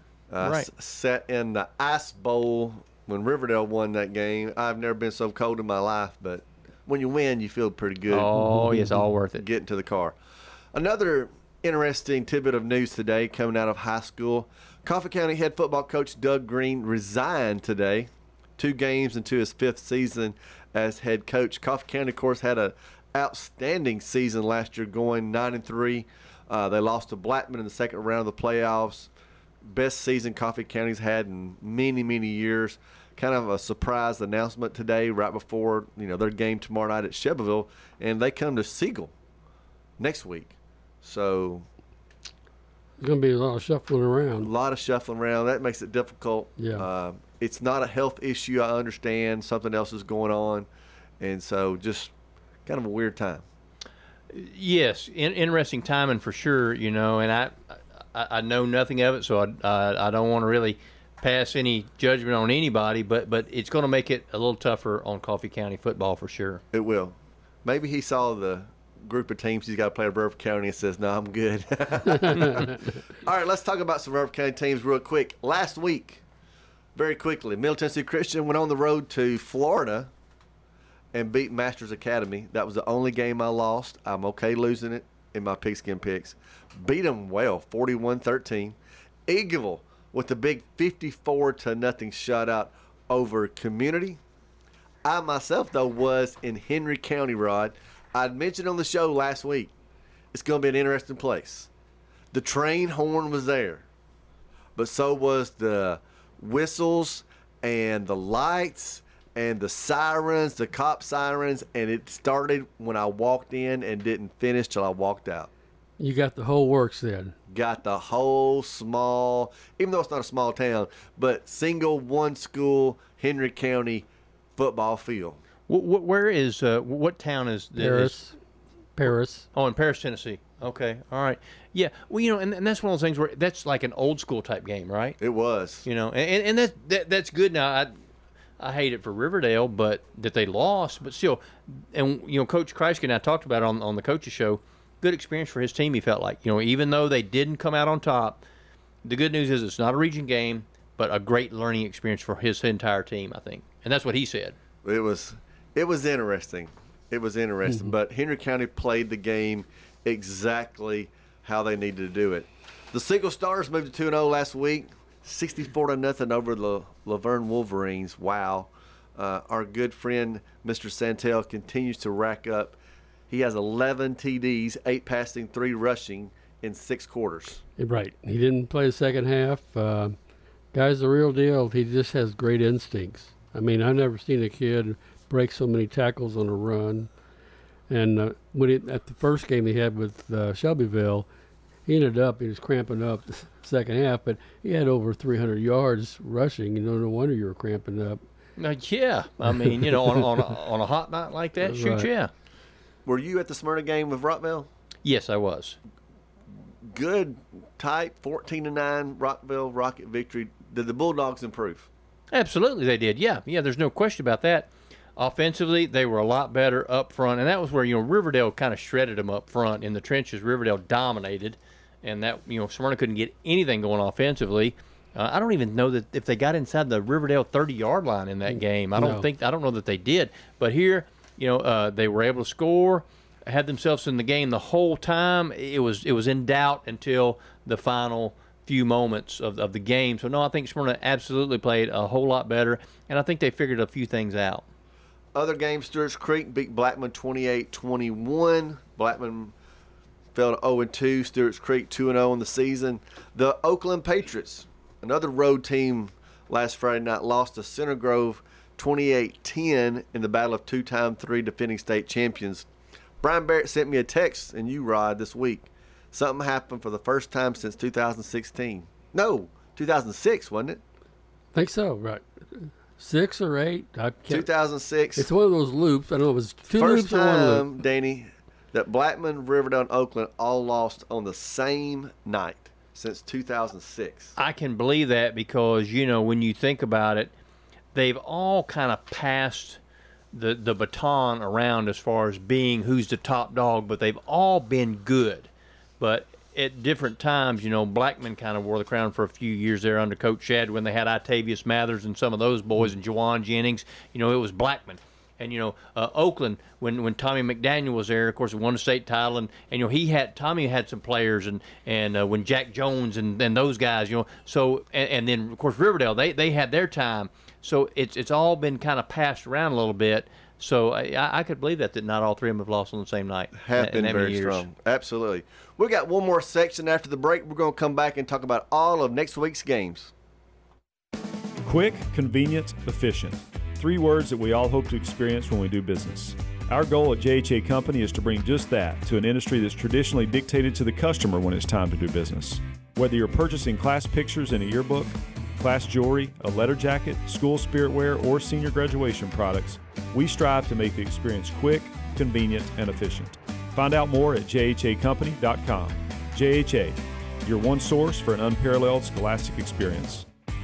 [SPEAKER 2] Sat in the Ice Bowl when Riverdale won that game. I've never been so cold in my life, but when you win, you feel pretty good.
[SPEAKER 3] Oh, yes, all worth it.
[SPEAKER 2] Getting to the car. Another interesting tidbit of news today coming out of high school. Coffee County head football coach Doug Green resigned today. 2 games into his 5th season as head coach. Coffee County, of course, had an outstanding season last year, going 9-3. They lost to Blackman in the second round of the playoffs. Best season Coffee County's had in many, many years. Kind of a surprise announcement today, right before their game tomorrow night at Shelbyville, and they come to Siegel next week. So
[SPEAKER 4] there's going to be a lot of shuffling around.
[SPEAKER 2] A lot of shuffling around. That makes it difficult.
[SPEAKER 4] Yeah.
[SPEAKER 2] It's not a health issue. I understand something else is going on, and so just kind of a weird time.
[SPEAKER 3] Yes, interesting timing for sure. And I know nothing of it, so I don't want to really pass any judgment on anybody, but it's going to make it a little tougher on Coffee County football for sure.
[SPEAKER 2] It will. Maybe he saw the group of teams he's got to play at Rutherford County and says, no, I'm good. All right, let's talk about some Rutherford County teams real quick. Last week, very quickly, Middle Tennessee Christian went on the road to Florida and beat Masters Academy. That was the only game I lost. I'm okay losing it in my pigskin picks. Beat them well, 41-13. Eagleville with the big 54-0 shutout over Community. I myself, though, was in Henry County, Rod. I mentioned on the show last week, it's going to be an interesting place. The train horn was there, but so was the whistles and the lights and the sirens, the cop sirens, and it started when I walked in and didn't finish till I walked out.
[SPEAKER 4] You got the whole works then.
[SPEAKER 2] Got the whole small, even though it's not a small town, but single one school Henry County football field.
[SPEAKER 3] Where is, what town is this?
[SPEAKER 4] Paris.
[SPEAKER 3] Oh, in Paris, Tennessee. Okay, all right. Yeah, well, you know, and that's one of those things where that's like an old school type game, right?
[SPEAKER 2] It was.
[SPEAKER 3] You know, and that's good. Now, I hate it for Riverdale, but that they lost, but still, and, you know, Coach Kreisky and I talked about it on the coaches show. Good experience for his team, he felt like. You know, even though they didn't come out on top, the good news is it's not a region game, but a great learning experience for his entire team, I think. And that's what he said.
[SPEAKER 2] It was interesting. It was interesting. But Henry County played the game exactly how they needed to do it. The Siegel Stars moved to 2-0 last week, 64-0 over the Laverne Wolverines. Wow. Our good friend, Mr. Santel, continues to rack up. He has 11 TDs, 8 passing, 3 rushing in 6 quarters.
[SPEAKER 4] Right. He didn't play the second half. Guy's the real deal. He just has great instincts. I mean, I've never seen a kid break so many tackles on a run. And at the first game he had with Shelbyville, he was cramping up the second half, but he had over 300 yards rushing. You know, no wonder you were cramping up.
[SPEAKER 3] Yeah. I mean, you know, on a hot night like that, shoot,
[SPEAKER 4] right.
[SPEAKER 3] Yeah.
[SPEAKER 2] Were you at the Smyrna game with Rockville?
[SPEAKER 3] Yes, I was.
[SPEAKER 2] Good, tight, 14-9 Rockville Rocket victory. Did the Bulldogs improve?
[SPEAKER 3] Absolutely, they did. Yeah, there's no question about that. Offensively, they were a lot better up front, and that was where, you know, Riverdale kind of shredded them up front in the trenches. Riverdale dominated, and that, you know, Smyrna couldn't get anything going offensively. I don't even know that if they got inside the Riverdale 30-yard line in that game. I don't know that they did. But here, you know, they were able to score, had themselves in the game the whole time. It was in doubt until the final few moments of the game. So, no, I think Smyrna absolutely played a whole lot better, and I think they figured a few things out.
[SPEAKER 2] Other games, Stewart's Creek beat Blackman 28-21. Blackman fell to 0-2. Stewart's Creek 2-0 in the season. The Oakland Patriots, another road team, last Friday night lost to Center Grove 28-10 in the battle of 2-3 defending state champions. Brian Barrett sent me a text, and you, Rod, this week. Something happened for the first time since 2016. No, 2006, wasn't it?
[SPEAKER 4] I think so, right. 6 or 8.
[SPEAKER 2] 2006.
[SPEAKER 4] It's one of those loops. I don't know if it's two loops or one loop.
[SPEAKER 2] First time, Danny, that Blackman, Riverdale, and Oakland all lost on the same night since 2006.
[SPEAKER 3] I can believe that because, you know, when you think about it, they've all kind of passed the baton around as far as being who's the top dog, but they've all been good. But at different times, you know, Blackman kind of wore the crown for a few years there under Coach Shad when they had Itavius Mathers and some of those boys and Juwan Jennings. You know, it was Blackman. And, you know, Oakland, when Tommy McDaniel was there, of course, he won the state title. And you know, Tommy had some players, and when Jack Jones and those guys, you know. So, and then, of course, Riverdale, they had their time. So it's all been kind of passed around a little bit. So I could believe that not all three of them have lost on the same night.
[SPEAKER 2] Have been very strong. Absolutely. We got one more section after the break. We're going to come back and talk about all of next week's games.
[SPEAKER 5] Quick, convenient, efficient. 3 words that we all hope to experience when we do business. Our goal at JHA Company is to bring just that to an industry that's traditionally dictated to the customer when it's time to do business. Whether you're purchasing class pictures in a yearbook, class jewelry, a letter jacket, school spirit wear, or senior graduation products, we strive to make the experience quick, convenient, and efficient. Find out more at jhacompany.com. JHA, your one source for an unparalleled scholastic experience.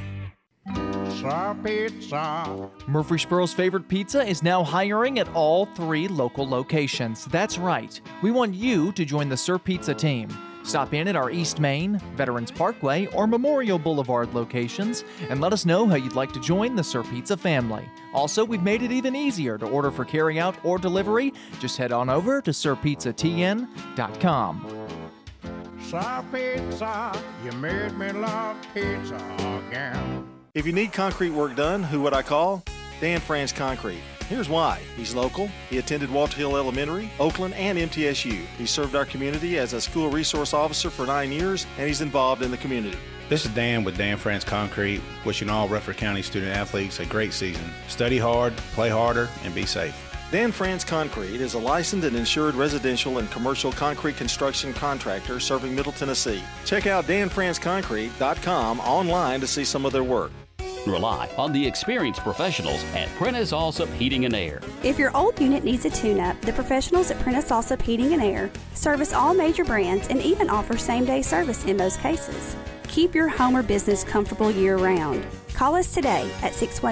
[SPEAKER 18] Pizza. Murfreesboro's favorite pizza is now hiring at all 3 local locations. That's right. We want you to join the Sir Pizza team. Stop in at our East Main, Veterans Parkway, or Memorial Boulevard locations and let us know how you'd like to join the Sir Pizza family. Also, we've made it even easier to order for carryout or delivery. Just head on over to sirpizzatn.com.
[SPEAKER 6] Sir Pizza, you made me love pizza again.
[SPEAKER 8] If you need concrete work done, who would I call? Dan Franz Concrete. Here's why. He's local. He attended Walter Hill Elementary, Oakland, and MTSU. He served our community as a school resource officer for 9 years, and he's involved in the community.
[SPEAKER 9] This is Dan with Dan France Concrete, wishing all Rutherford County student athletes a great season. Study hard, play harder, and be safe.
[SPEAKER 8] Dan France Concrete is a licensed and insured residential and commercial concrete construction contractor serving Middle Tennessee. Check out danfranceconcrete.com online to see some of their work.
[SPEAKER 13] Rely on the experienced professionals at Prentice Allsup Heating and Air.
[SPEAKER 14] If your old unit needs a tune-up, the professionals at Prentice Allsup Heating and Air service all major brands and even offer same-day service in most cases. Keep your home or business comfortable year-round. Call us today at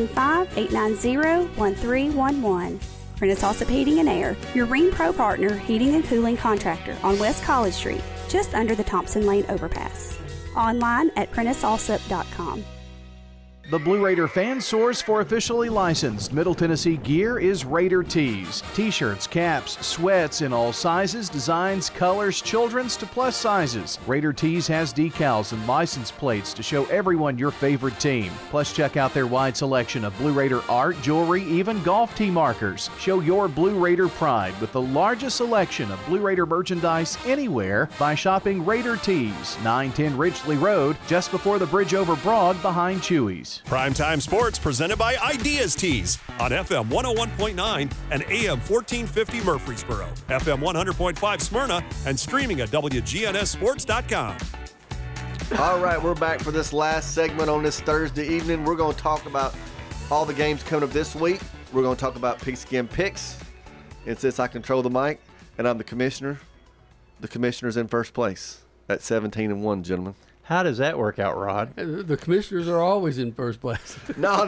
[SPEAKER 14] 615-890-1311. Prentice Allsup Heating and Air, your Rheem Pro partner heating and cooling contractor on West College Street, just under the Thompson Lane overpass. Online at PrenticeAllsup.com.
[SPEAKER 7] The Blue Raider fan source for officially licensed Middle Tennessee gear is Raider Tees. T-shirts, caps, sweats in all sizes, designs, colors, children's to plus sizes. Raider Tees has decals and license plates to show everyone your favorite team. Plus, check out their wide selection of Blue Raider art, jewelry, even golf tee markers. Show your Blue Raider pride with the largest selection of Blue Raider merchandise anywhere by shopping Raider Tees, 910 Ridgely Road, just before the bridge over Broad behind Chewy's.
[SPEAKER 1] Primetime Sports presented by Ideas Tees on FM 101.9 and AM 1450 Murfreesboro, FM 100.5 Smyrna, and streaming at WGNSSports.com.
[SPEAKER 2] All right, we're back for this last segment on this Thursday evening. We're going to talk about all the games coming up this week. We're going to talk about Pigskin Picks. And since I control the mic and I'm the commissioner, the commissioner's in first place at 17-1, gentlemen.
[SPEAKER 3] How does that work out, Rod?
[SPEAKER 4] The commissioners are always in first place.
[SPEAKER 2] No.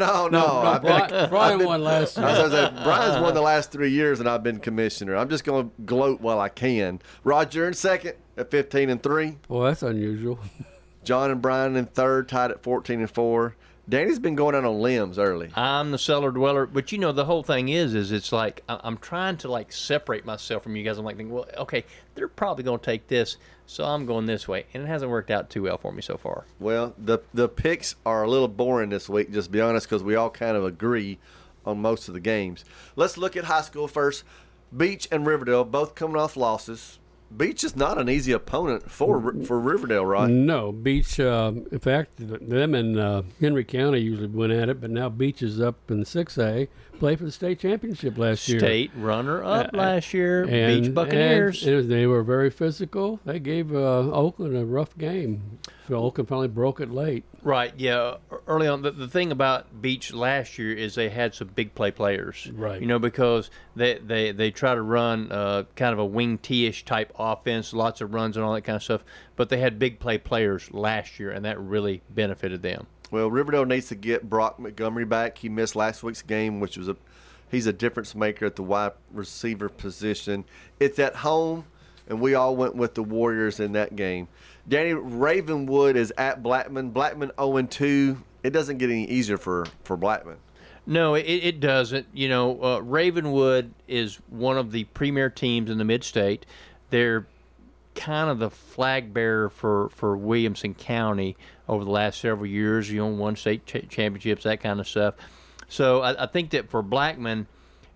[SPEAKER 4] Brian won last year.
[SPEAKER 2] Brian's won the last 3 years, and I've been commissioner. I'm just going to gloat while I can. Roger in second at 15-3.
[SPEAKER 4] Well, that's unusual.
[SPEAKER 2] John and Brian in third, tied at 14-4. Danny's been going out on limbs early.
[SPEAKER 3] I'm the cellar dweller, but you know the whole thing is it's like I'm trying to like separate myself from you guys. I'm like thinking, well, okay, they're probably going to take this, so I'm going this way, and it hasn't worked out too well for me so far.
[SPEAKER 2] Well, the picks are a little boring this week, just to be honest, because we all kind of agree on most of the games. Let's look at high school first. Beach and Riverdale both coming off losses. Beach is not an easy opponent for Riverdale, right?
[SPEAKER 4] No, Beach. In fact, them and Henry County usually win at it, but now Beach is up in 6A. Played for the state championship last year.
[SPEAKER 3] State runner-up last year. Beach Buccaneers.
[SPEAKER 4] And they were very physical. They gave Oakland a rough game. So Oakland finally broke it late.
[SPEAKER 3] Right, yeah. Early on, the thing about Beach last year is they had some big play players.
[SPEAKER 4] Right.
[SPEAKER 3] You know, because they try to run kind of a wing T-ish type offense, lots of runs and all that kind of stuff. But they had big play players last year, and that really benefited them.
[SPEAKER 2] Well, Riverdale needs to get Brock Montgomery back. He missed last week's game, which was he's a difference maker at the wide receiver position. It's at home, and we all went with the Warriors in that game. Danny, Ravenwood is at Blackman. Blackman 0-2. It doesn't get any easier for Blackman.
[SPEAKER 3] No, it doesn't. You know, Ravenwood is one of the premier teams in the mid-state. They're kind of the flag bearer for Williamson County over the last several years. You know, won state championships, that kind of stuff. So I think that for Blackman,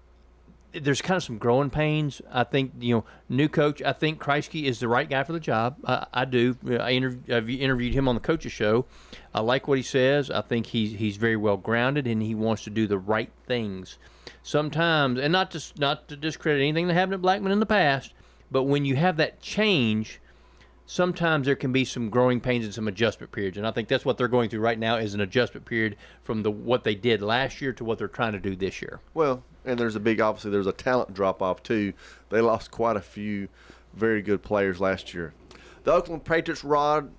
[SPEAKER 3] there's kind of some growing pains. I think, you know, new coach, I think Kreisky is the right guy for the job. I do. I've interviewed him on the coach's show. I like what he says. I think he's very well grounded, and he wants to do the right things. Sometimes, and not to discredit anything that happened at Blackman in the past, but when you have that change, sometimes there can be some growing pains and some adjustment periods. And I think that's what they're going through right now is an adjustment period from what they did last year to what they're trying to do this year.
[SPEAKER 2] Well, and there's a talent drop-off, too. They lost quite a few very good players last year. The Oakland Patriots, Rod,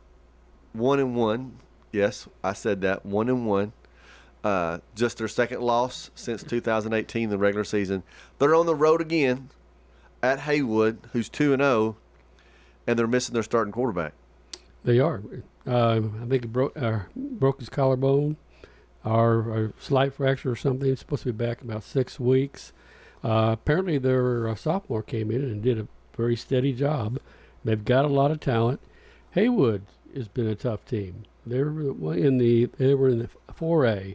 [SPEAKER 2] 1-1. Yes, I said that, 1-1. Just their second loss since 2018, the regular season. They're on the road again at Haywood, who's 2-0, and they're missing their starting quarterback.
[SPEAKER 4] They are. I think he broke his collarbone or a slight fracture or something. He's supposed to be back in about 6 weeks. Apparently their sophomore came in and did a very steady job. They've got a lot of talent. Haywood has been a tough team. They were in the 4A,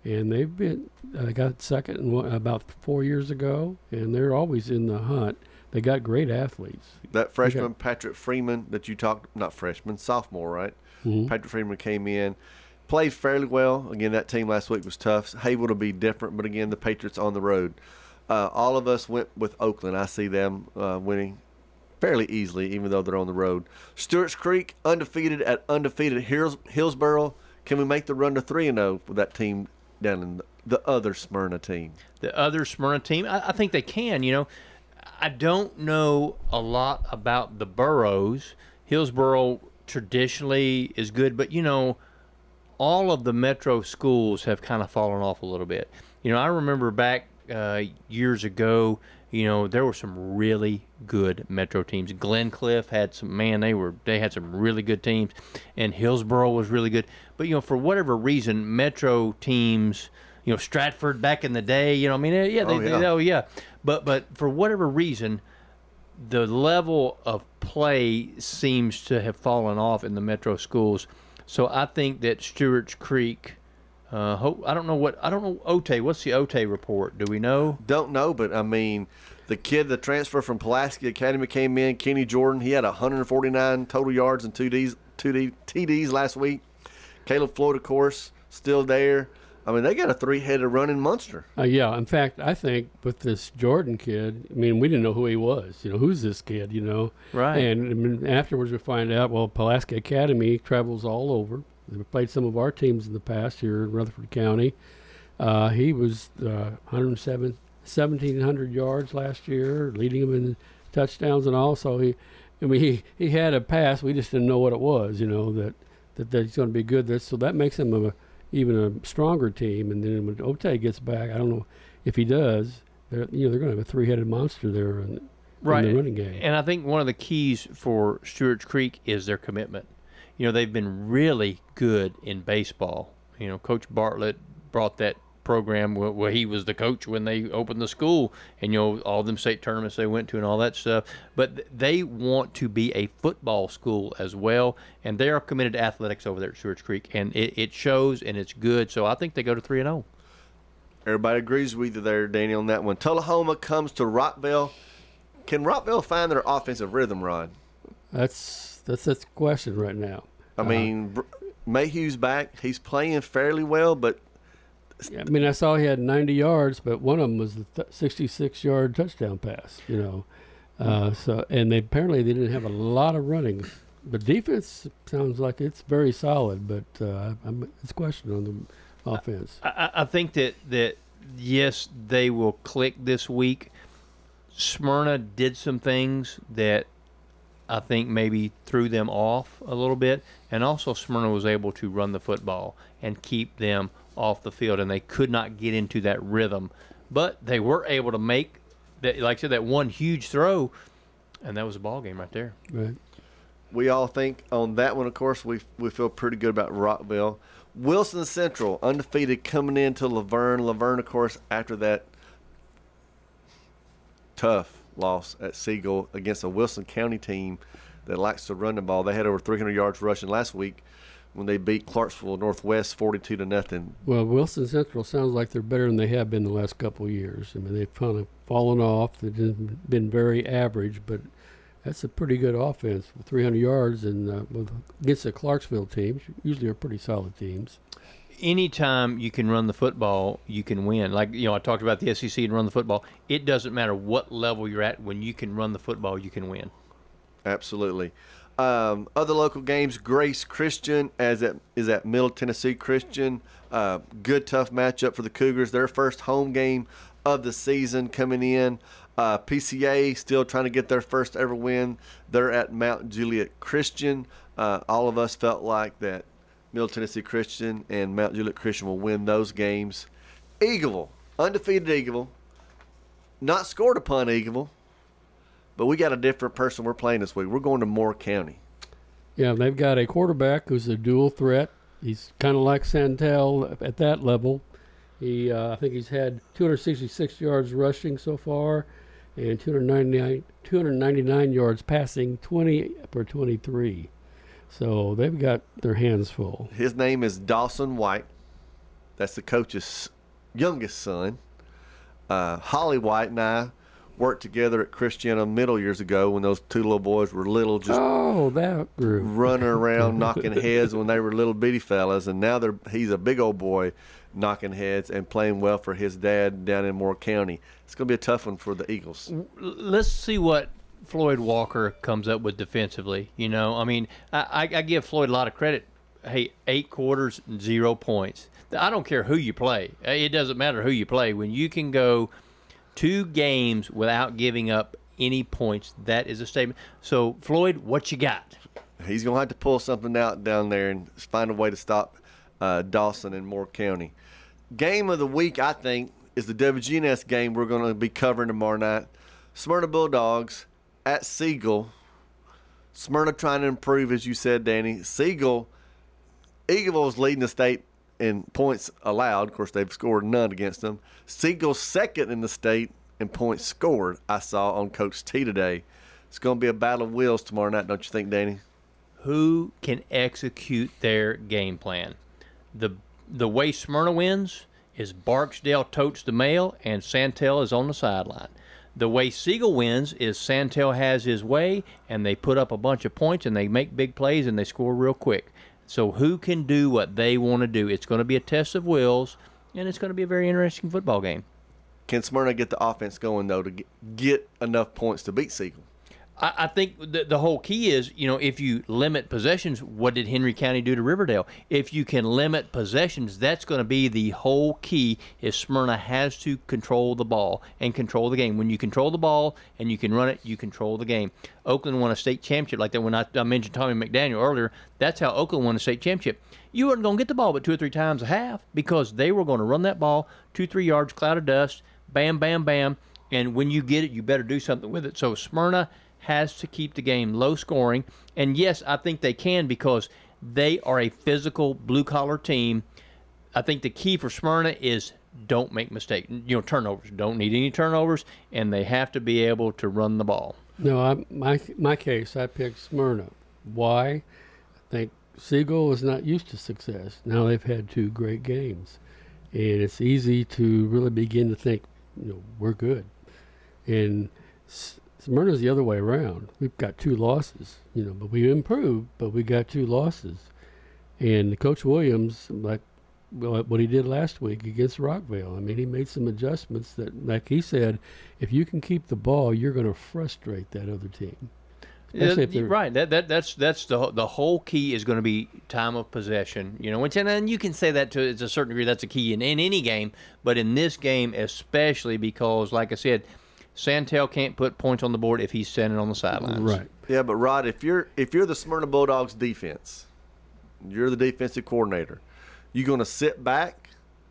[SPEAKER 4] and they got second about 4 years ago, and they're always in the hunt. They got great athletes.
[SPEAKER 2] That freshman Patrick Freeman that you talked, not freshman, sophomore, right?
[SPEAKER 4] Mhm.
[SPEAKER 2] Patrick Freeman came in, played fairly well. Again, that team last week was tough. Haywood will be different, but again, the Patriots on the road. All of us went with Oakland. I see them winning fairly easily, even though they're on the road. Stewart's Creek, undefeated at undefeated Hillsboro. Can we make the run to 3-0 with that team down in the other Smyrna team?
[SPEAKER 3] The other Smyrna team, I think they can. You know, I don't know a lot about the boroughs. Hillsboro traditionally is good, but, you know, all of the metro schools have kind of fallen off a little bit. You know, I remember back years ago, you know, there were some really good metro teams. Glencliff had some, they had some really good teams, and Hillsboro was really good. But, you know, for whatever reason, metro teams, you know, Stratford back in the day, you know, I mean, But for whatever reason, the level of play seems to have fallen off in the metro schools. So I think that Stewart's Creek, I don't know Otay. What's the Otay report? Do we know?
[SPEAKER 2] Don't know, but I mean, the kid, the transfer from Pulaski Academy came in, Kenny Jordan. He had 149 total yards and two TDs last week. Caleb Floyd, of course, still there. I mean, they got a three-headed running monster.
[SPEAKER 4] Yeah, in fact, I think with this Jordan kid, I mean, we didn't know who he was. You know, who's this kid, you know?
[SPEAKER 3] Right.
[SPEAKER 4] And I mean, afterwards we find out, well, Pulaski Academy travels all over. They've played some of our teams in the past here in Rutherford County. He was 1,700 yards last year, leading them in touchdowns and all. So he had a pass. We just didn't know what it was, you know, that he's going to be good. So that makes him even a stronger team. And then when Otay gets back, I don't know if he does, they're going to have a three-headed monster there in the running game.
[SPEAKER 3] And I think one of the keys for Stewart's Creek is their commitment. You know, they've been really good in baseball. You know, Coach Bartlett brought that program where he was the coach when they opened the school, and, you know, all them state tournaments they went to and all that stuff. But they want to be a football school as well, and they are committed to athletics over there at Stewart's Creek, and it shows, and it's good. So I think they go to 3-0.
[SPEAKER 2] Everybody agrees with you there, Danny, on that one. Tullahoma comes to Rockville. Can Rockville find their offensive rhythm, Ron?
[SPEAKER 4] That's the question right now.
[SPEAKER 2] I mean, Mayhew's back. He's playing fairly well, but
[SPEAKER 4] I mean, I saw he had 90 yards, but one of them was the 66-yard touchdown pass. You know, and apparently they didn't have a lot of running. The defense sounds like it's very solid, but it's a question on the offense.
[SPEAKER 3] I think that yes, they will click this week. Smyrna did some things that I think maybe threw them off a little bit, and also Smyrna was able to run the football and keep them off the field, and they could not get into that rhythm. But they were able to make, that, like I said, that one huge throw, and that was a ball game right there.
[SPEAKER 4] Right.
[SPEAKER 2] We all think on that one, of course, we feel pretty good about Rockville. Wilson Central, undefeated, coming into Laverne. Laverne, of course, after that tough loss at Siegel against a Wilson County team that likes to run the ball. They had over 300 yards rushing last week when they beat Clarksville Northwest 42-0.
[SPEAKER 4] Well, Wilson Central sounds like they're better than they have been the last couple of years. I mean, they've kind of fallen off. They've been very average, but that's a pretty good offense with 300 yards and against the Clarksville teams. Usually are pretty solid teams.
[SPEAKER 3] Anytime you can run the football, you can win. Like, you know, I talked about the SEC and run the football. It doesn't matter what level you're at. When you can run the football, you can win.
[SPEAKER 2] Absolutely. Other local games, Grace Christian is at Middle Tennessee Christian. Good, tough matchup for the Cougars. Their first home game of the season coming in. PCA still trying to get their first ever win. They're at Mount Juliet Christian. All of us felt like that Middle Tennessee Christian and Mount Juliet Christian will win those games. Eagleville, undefeated Eagleville. Not scored upon Eagleville. But we got a different person we're playing this week. We're going to Moore County.
[SPEAKER 4] Yeah, they've got a quarterback who's a dual threat. He's kind of like Santel at that level. I think he's had 266 yards rushing so far and 299 yards passing, 20 for 23. So they've got their hands full.
[SPEAKER 2] His name is Dawson White. That's the coach's youngest son. Holly White and I worked together at Christiana Middle years ago when those two little boys were little, just
[SPEAKER 4] that group
[SPEAKER 2] running around knocking heads when they were little bitty fellas, and now he's a big old boy knocking heads and playing well for his dad down in Moore County. It's going to be a tough one for the Eagles.
[SPEAKER 3] Let's see what Floyd Walker comes up with defensively. You know, I mean, I give Floyd a lot of credit. Hey, 8 quarters, 0 points. I don't care who you play. It doesn't matter who you play. When you can go 2 games without giving up any points, that is a statement. So, Floyd, what you got?
[SPEAKER 2] He's going to have to pull something out down there and find a way to stop Dawson in Moore County. Game of the week, I think, is the WGNS game we're going to be covering tomorrow night. Smyrna Bulldogs at Siegel. Smyrna trying to improve, as you said, Danny. Eagleville's leading the state in points allowed. Of course, they've scored none against them. Siegel's second in the state in points scored, I saw on Coach T today. It's going to be a battle of wills tomorrow night, don't you think, Danny?
[SPEAKER 3] Who can execute their game plan? The way Smyrna wins is Barksdale totes the mail and Santel is on the sideline. The way Siegel wins is Santel has his way and they put up a bunch of points and they make big plays and they score real quick. So who can do what they want to do? It's going to be a test of wills, and it's going to be a very interesting football game.
[SPEAKER 2] Can Smyrna get the offense going, though, to get enough points to beat Siegel?
[SPEAKER 3] I think the whole key is, you know, if you limit possessions, what did Henry County do to Riverdale? If you can limit possessions, that's going to be the whole key, is Smyrna has to control the ball and control the game. When you control the ball and you can run it, you control the game. Oakland won a state championship like that. When I mentioned Tommy McDaniel earlier, that's how Oakland won a state championship. You weren't going to get the ball but 2 or 3 times a half because they were going to run that ball 2-3 yards, cloud of dust, bam, bam, bam, and when you get it, you better do something with it. So Smyrna has to keep the game low scoring, and yes, I think they can because they are a physical blue-collar team. I think the key for Smyrna is don't make mistakes, turnovers. Don't need any turnovers, and they have to be able to run the ball.
[SPEAKER 4] No, my case, I picked Smyrna. Why? I think Siegel is not used to success. Now they've had 2 great games, and it's easy to really begin to think, we're good. And Smyrna's the other way around. We've got 2 losses, but we improved, but we got 2 losses. And Coach Williams, like what he did last week against Rockville, I mean, he made some adjustments that, like he said, if you can keep the ball, you're going to frustrate that other team.
[SPEAKER 3] Right. That's the whole key is going to be time of possession. And you can say that to a certain degree. That's a key in any game, but in this game especially because, like I said, Santel can't put points on the board if he's standing on the sidelines.
[SPEAKER 4] Right.
[SPEAKER 2] Yeah, but Rod, if you're the Smyrna Bulldogs defense, you're the defensive coordinator, you going to sit back?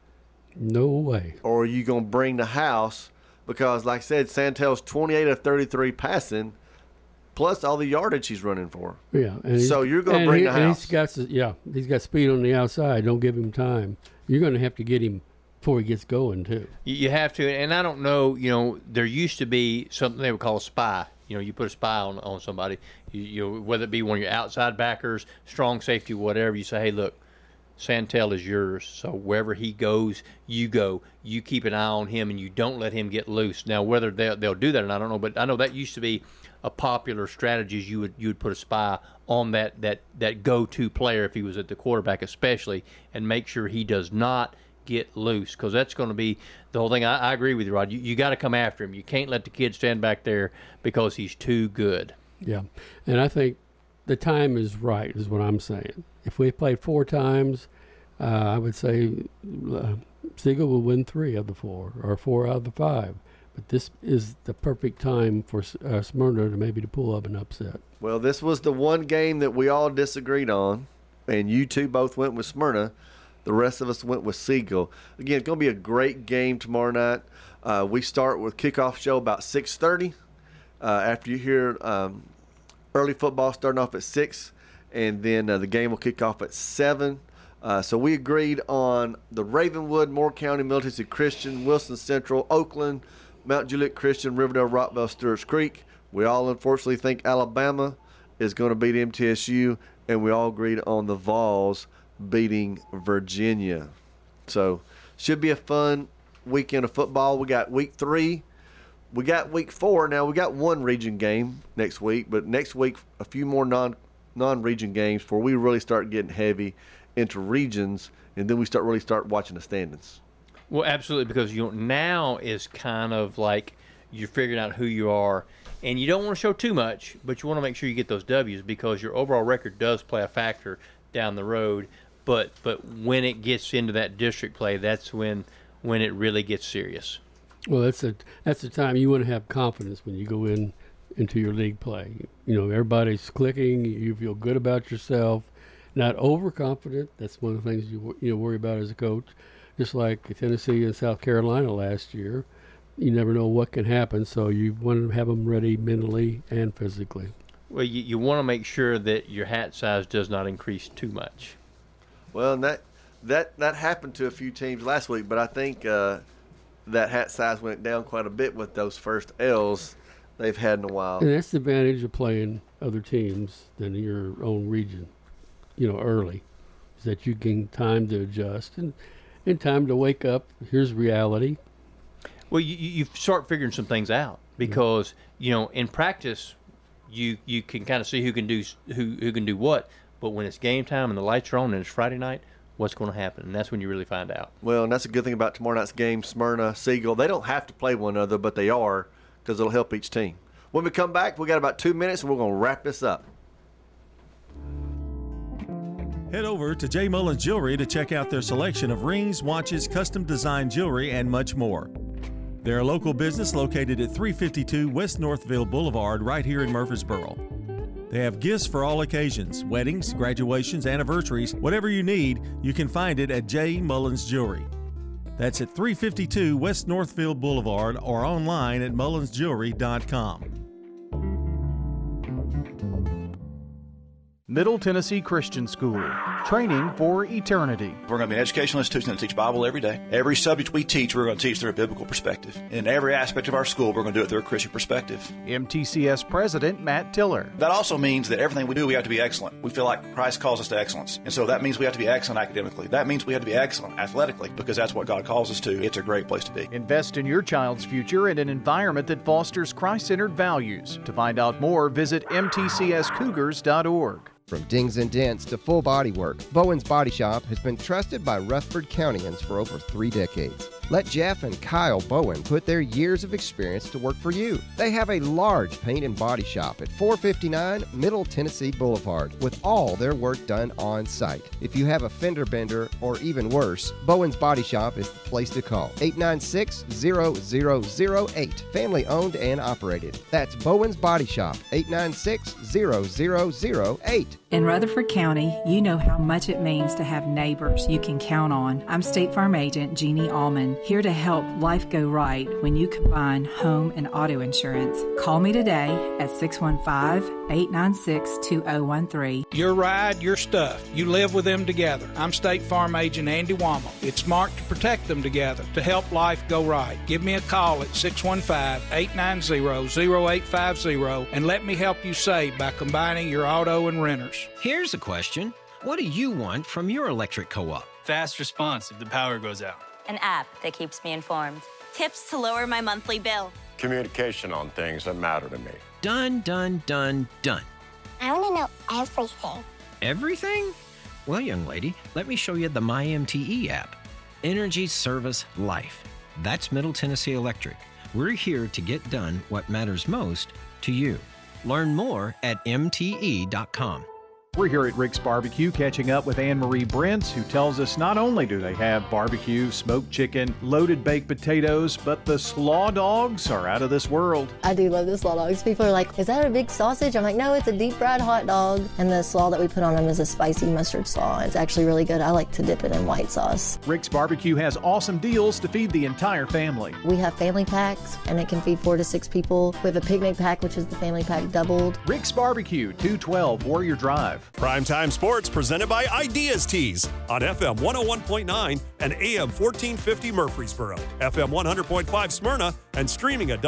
[SPEAKER 4] No way.
[SPEAKER 2] Or are you going to bring the house? Because, like I said, Santel's 28 of 33 passing, plus all the yardage he's running for.
[SPEAKER 4] Yeah.
[SPEAKER 2] So you're going to bring the house.
[SPEAKER 4] He's got speed on the outside. Don't give him time. You're going to have to get him before he gets going, too.
[SPEAKER 3] You have to, and I don't know, there used to be something they would call a spy. You put a spy on somebody, whether it be one of your outside backers, strong safety, whatever. You say, hey, look, Santel is yours, so wherever he goes, you go. You keep an eye on him, and you don't let him get loose. Now, whether they'll do that or not, I don't know, but I know that used to be a popular strategy. Is you would put a spy on that go-to player if he was at the quarterback especially, and make sure he does not get loose, because that's going to be the whole thing. I agree with you, Rod. You got to come after him. You can't let the kid stand back there because he's too good.
[SPEAKER 4] Yeah, and I think the time is right, is what I'm saying. If we played 4 times, I would say Siegel will win 3 of the 4 or 4 out of the 5. But this is the perfect time for Smyrna to pull up an upset.
[SPEAKER 2] Well, this was the one game that we all disagreed on, and you two both went with Smyrna. The rest of us went with Siegel. Again, it's going to be a great game tomorrow night. We start with kickoff show about 6:30. After you hear early football starting off at 6, and then the game will kick off at 7. So we agreed on the Ravenwood, Moore County, Middle Tennessee Christian, Wilson Central, Oakland, Mount Juliet Christian, Riverdale, Rockville, Stewart's Creek. We all unfortunately think Alabama is going to beat MTSU, and we all agreed on the Vols beating Virginia. So should be a fun weekend of football. We got week 3. We got week 4. Now we got one region game next week, but next week a few more non-region games before we really start getting heavy into regions, and then we start watching the standings.
[SPEAKER 3] Well, absolutely, because now is kind of like you're figuring out who you are, and you don't want to show too much, but you want to make sure you get those W's because your overall record does play a factor down the road. But when it gets into that district play, that's when it really gets serious.
[SPEAKER 4] Well, that's the time you want to have confidence when you go into your league play. Everybody's clicking. You feel good about yourself, not overconfident. That's one of the things you worry about as a coach. Just like Tennessee and South Carolina last year, you never know what can happen. So you want to have them ready mentally and physically.
[SPEAKER 3] Well, you want to make sure that your hat size does not increase too much.
[SPEAKER 2] Well, and that happened to a few teams last week, but I think that hat size went down quite a bit with those first L's they've had in a while.
[SPEAKER 4] And that's the advantage of playing other teams than your own region, early, is that you can time to adjust and time to wake up. Here's reality.
[SPEAKER 3] Well, you start figuring some things out because, in practice, you can kind of see who can do what. But when it's game time and the lights are on and it's Friday night, what's going to happen? And that's when you really find out.
[SPEAKER 2] Well, and that's a good thing about tomorrow night's game, Smyrna, Siegel. They don't have to play one another, but they are because it'll help each team. When we come back, we got about 2 minutes, and we're going to wrap this up.
[SPEAKER 10] Head over to J. Mullins Jewelry to check out their selection of rings, watches, custom design jewelry, and much more. They're a local business located at 352 West Northville Boulevard right here in Murfreesboro. They have gifts for all occasions, weddings, graduations, anniversaries, whatever you need, you can find it at J. Mullins Jewelry. That's at 352 West Northville Boulevard or online at mullinsjewelry.com.
[SPEAKER 7] Middle Tennessee Christian School, training for eternity.
[SPEAKER 11] We're going to be an educational institution that teach Bible every day. Every subject we teach, we're going to teach through a biblical perspective. In every aspect of our school, we're going to do it through a Christian perspective.
[SPEAKER 7] MTCS President Matt Tiller.
[SPEAKER 11] That also means that everything we do, we have to be excellent. We feel like Christ calls us to excellence. And so that means we have to be excellent academically. That means we have to be excellent athletically because that's what God calls us to. It's a great place to be.
[SPEAKER 7] Invest in your child's future in an environment that fosters Christ-centered values. To find out more, visit mtcscougars.org.
[SPEAKER 12] From dings and dents to full body work, Bowen's Body Shop has been trusted by Rutherford Countyans for over 3 decades. Let Jeff and Kyle Bowen put their years of experience to work for you. They have a large paint and body shop at 459 Middle Tennessee Boulevard with all their work done on site. If you have a fender bender or even worse, Bowen's Body Shop is the place to call. 896-0008. Family owned and operated. That's Bowen's Body Shop. 896-0008.
[SPEAKER 15] In Rutherford County, you know how much it means to have neighbors you can count on. I'm State Farm Agent Jeannie Allman, here to help life go right when you combine home and auto insurance. Call me today at 615-896-2013.
[SPEAKER 26] Your ride, your stuff. You live with them together. I'm State Farm Agent Andy Wommel. It's smart to protect them together, to help life go right. Give me a call at 615-890-0850 and let me help you save by combining your auto and renters.
[SPEAKER 16] Here's a question. What do you want from your electric co-op?
[SPEAKER 20] Fast response if the power goes out.
[SPEAKER 22] An app that keeps me informed. Tips to lower my monthly bill.
[SPEAKER 28] Communication on things that matter to me.
[SPEAKER 16] Done, done, done, done.
[SPEAKER 22] I want to know everything.
[SPEAKER 16] Everything? Well, young lady, let me show you the MyMTE app. Energy Service Life. That's Middle Tennessee Electric. We're here to get done what matters most to you. Learn more at mte.com.
[SPEAKER 7] We're here at Rick's Barbecue catching up with Anne-Marie Brents, who tells us not only do they have barbecue, smoked chicken, loaded baked potatoes, but the slaw dogs are out of this world.
[SPEAKER 29] I do love the slaw dogs. People are like, is that a big sausage? I'm like, no, it's a deep fried hot dog. And the slaw that we put on them is a spicy mustard slaw. It's actually really good. I like to dip it in white sauce.
[SPEAKER 7] Rick's Barbecue has awesome deals to feed the entire family.
[SPEAKER 29] We have family packs, and it can feed 4 to 6 people. We have a picnic pack, which is the family pack doubled.
[SPEAKER 7] Rick's Barbecue, 212 Warrior Drive.
[SPEAKER 1] Primetime Sports presented by Ideas Tees on FM 101.9 and AM 1450 Murfreesboro, FM 100.5 Smyrna, and streaming at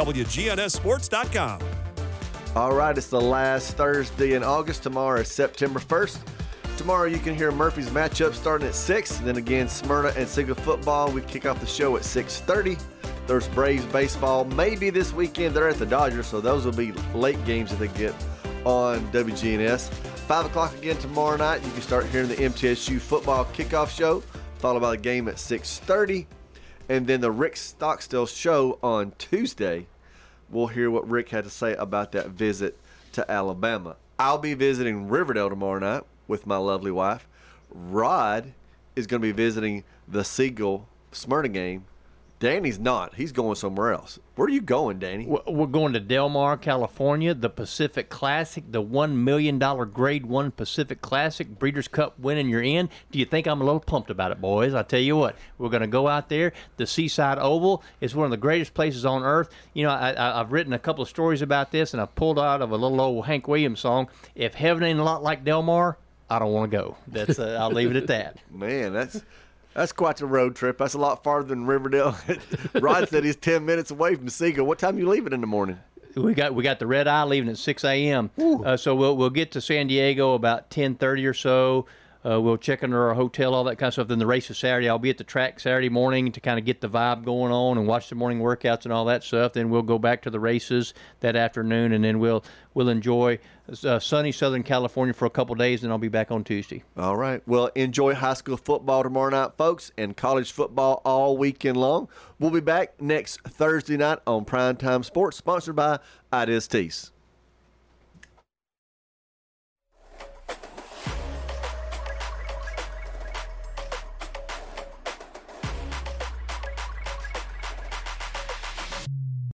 [SPEAKER 1] WGNSSports.com.
[SPEAKER 2] All right, it's the last Thursday in August. Tomorrow is September 1st. Tomorrow you can hear Murphy's matchup starting at 6. Then again, Smyrna and Siga football. We kick off the show at 6:30. There's Braves baseball. Maybe this weekend they're at the Dodgers, so those will be late games that they get on WGNS. 5 o'clock again tomorrow night. You can start hearing the MTSU football kickoff show, followed by the game at 6:30. And then the Rick Stockstill show on Tuesday. We'll hear what Rick had to say about that visit to Alabama. I'll be visiting Riverdale tomorrow night with my lovely wife. Rod is going to be visiting the Siegel Smyrna game. Danny's not. He's going somewhere else. Where are you going, Danny?
[SPEAKER 3] We're going to Del Mar, California, the Pacific Classic, the $1 million Grade 1 Pacific Classic, Breeders' Cup winning you're in. Do you think I'm a little pumped about it, boys? I tell you what, we're going to go out there. The Seaside Oval is one of the greatest places on earth. You know, I've written a couple of stories about this, and I've pulled out of a little old Hank Williams song. If heaven ain't a lot like Del Mar, I don't want to go. That's I'll leave it at that.
[SPEAKER 2] Man, that's quite the road trip. That's a lot farther than Riverdale. Rod said he's 10 minutes away from Siegel. What time are you leaving in the morning?
[SPEAKER 3] We got the red eye leaving at 6 a.m. So we'll get to San Diego about 10:30 or so. We'll check into our hotel, all that kind of stuff. Then the race is Saturday. I'll be at the track Saturday morning to kind of get the vibe going on and watch the morning workouts and all that stuff. Then we'll go back to the races that afternoon, and then we'll enjoy sunny Southern California for a couple of days, and I'll be back on Tuesday.
[SPEAKER 2] All right. Well, enjoy high school football tomorrow night, folks, and college football all weekend long. We'll be back next Thursday night on Primetime Sports, sponsored by Ideas Tees.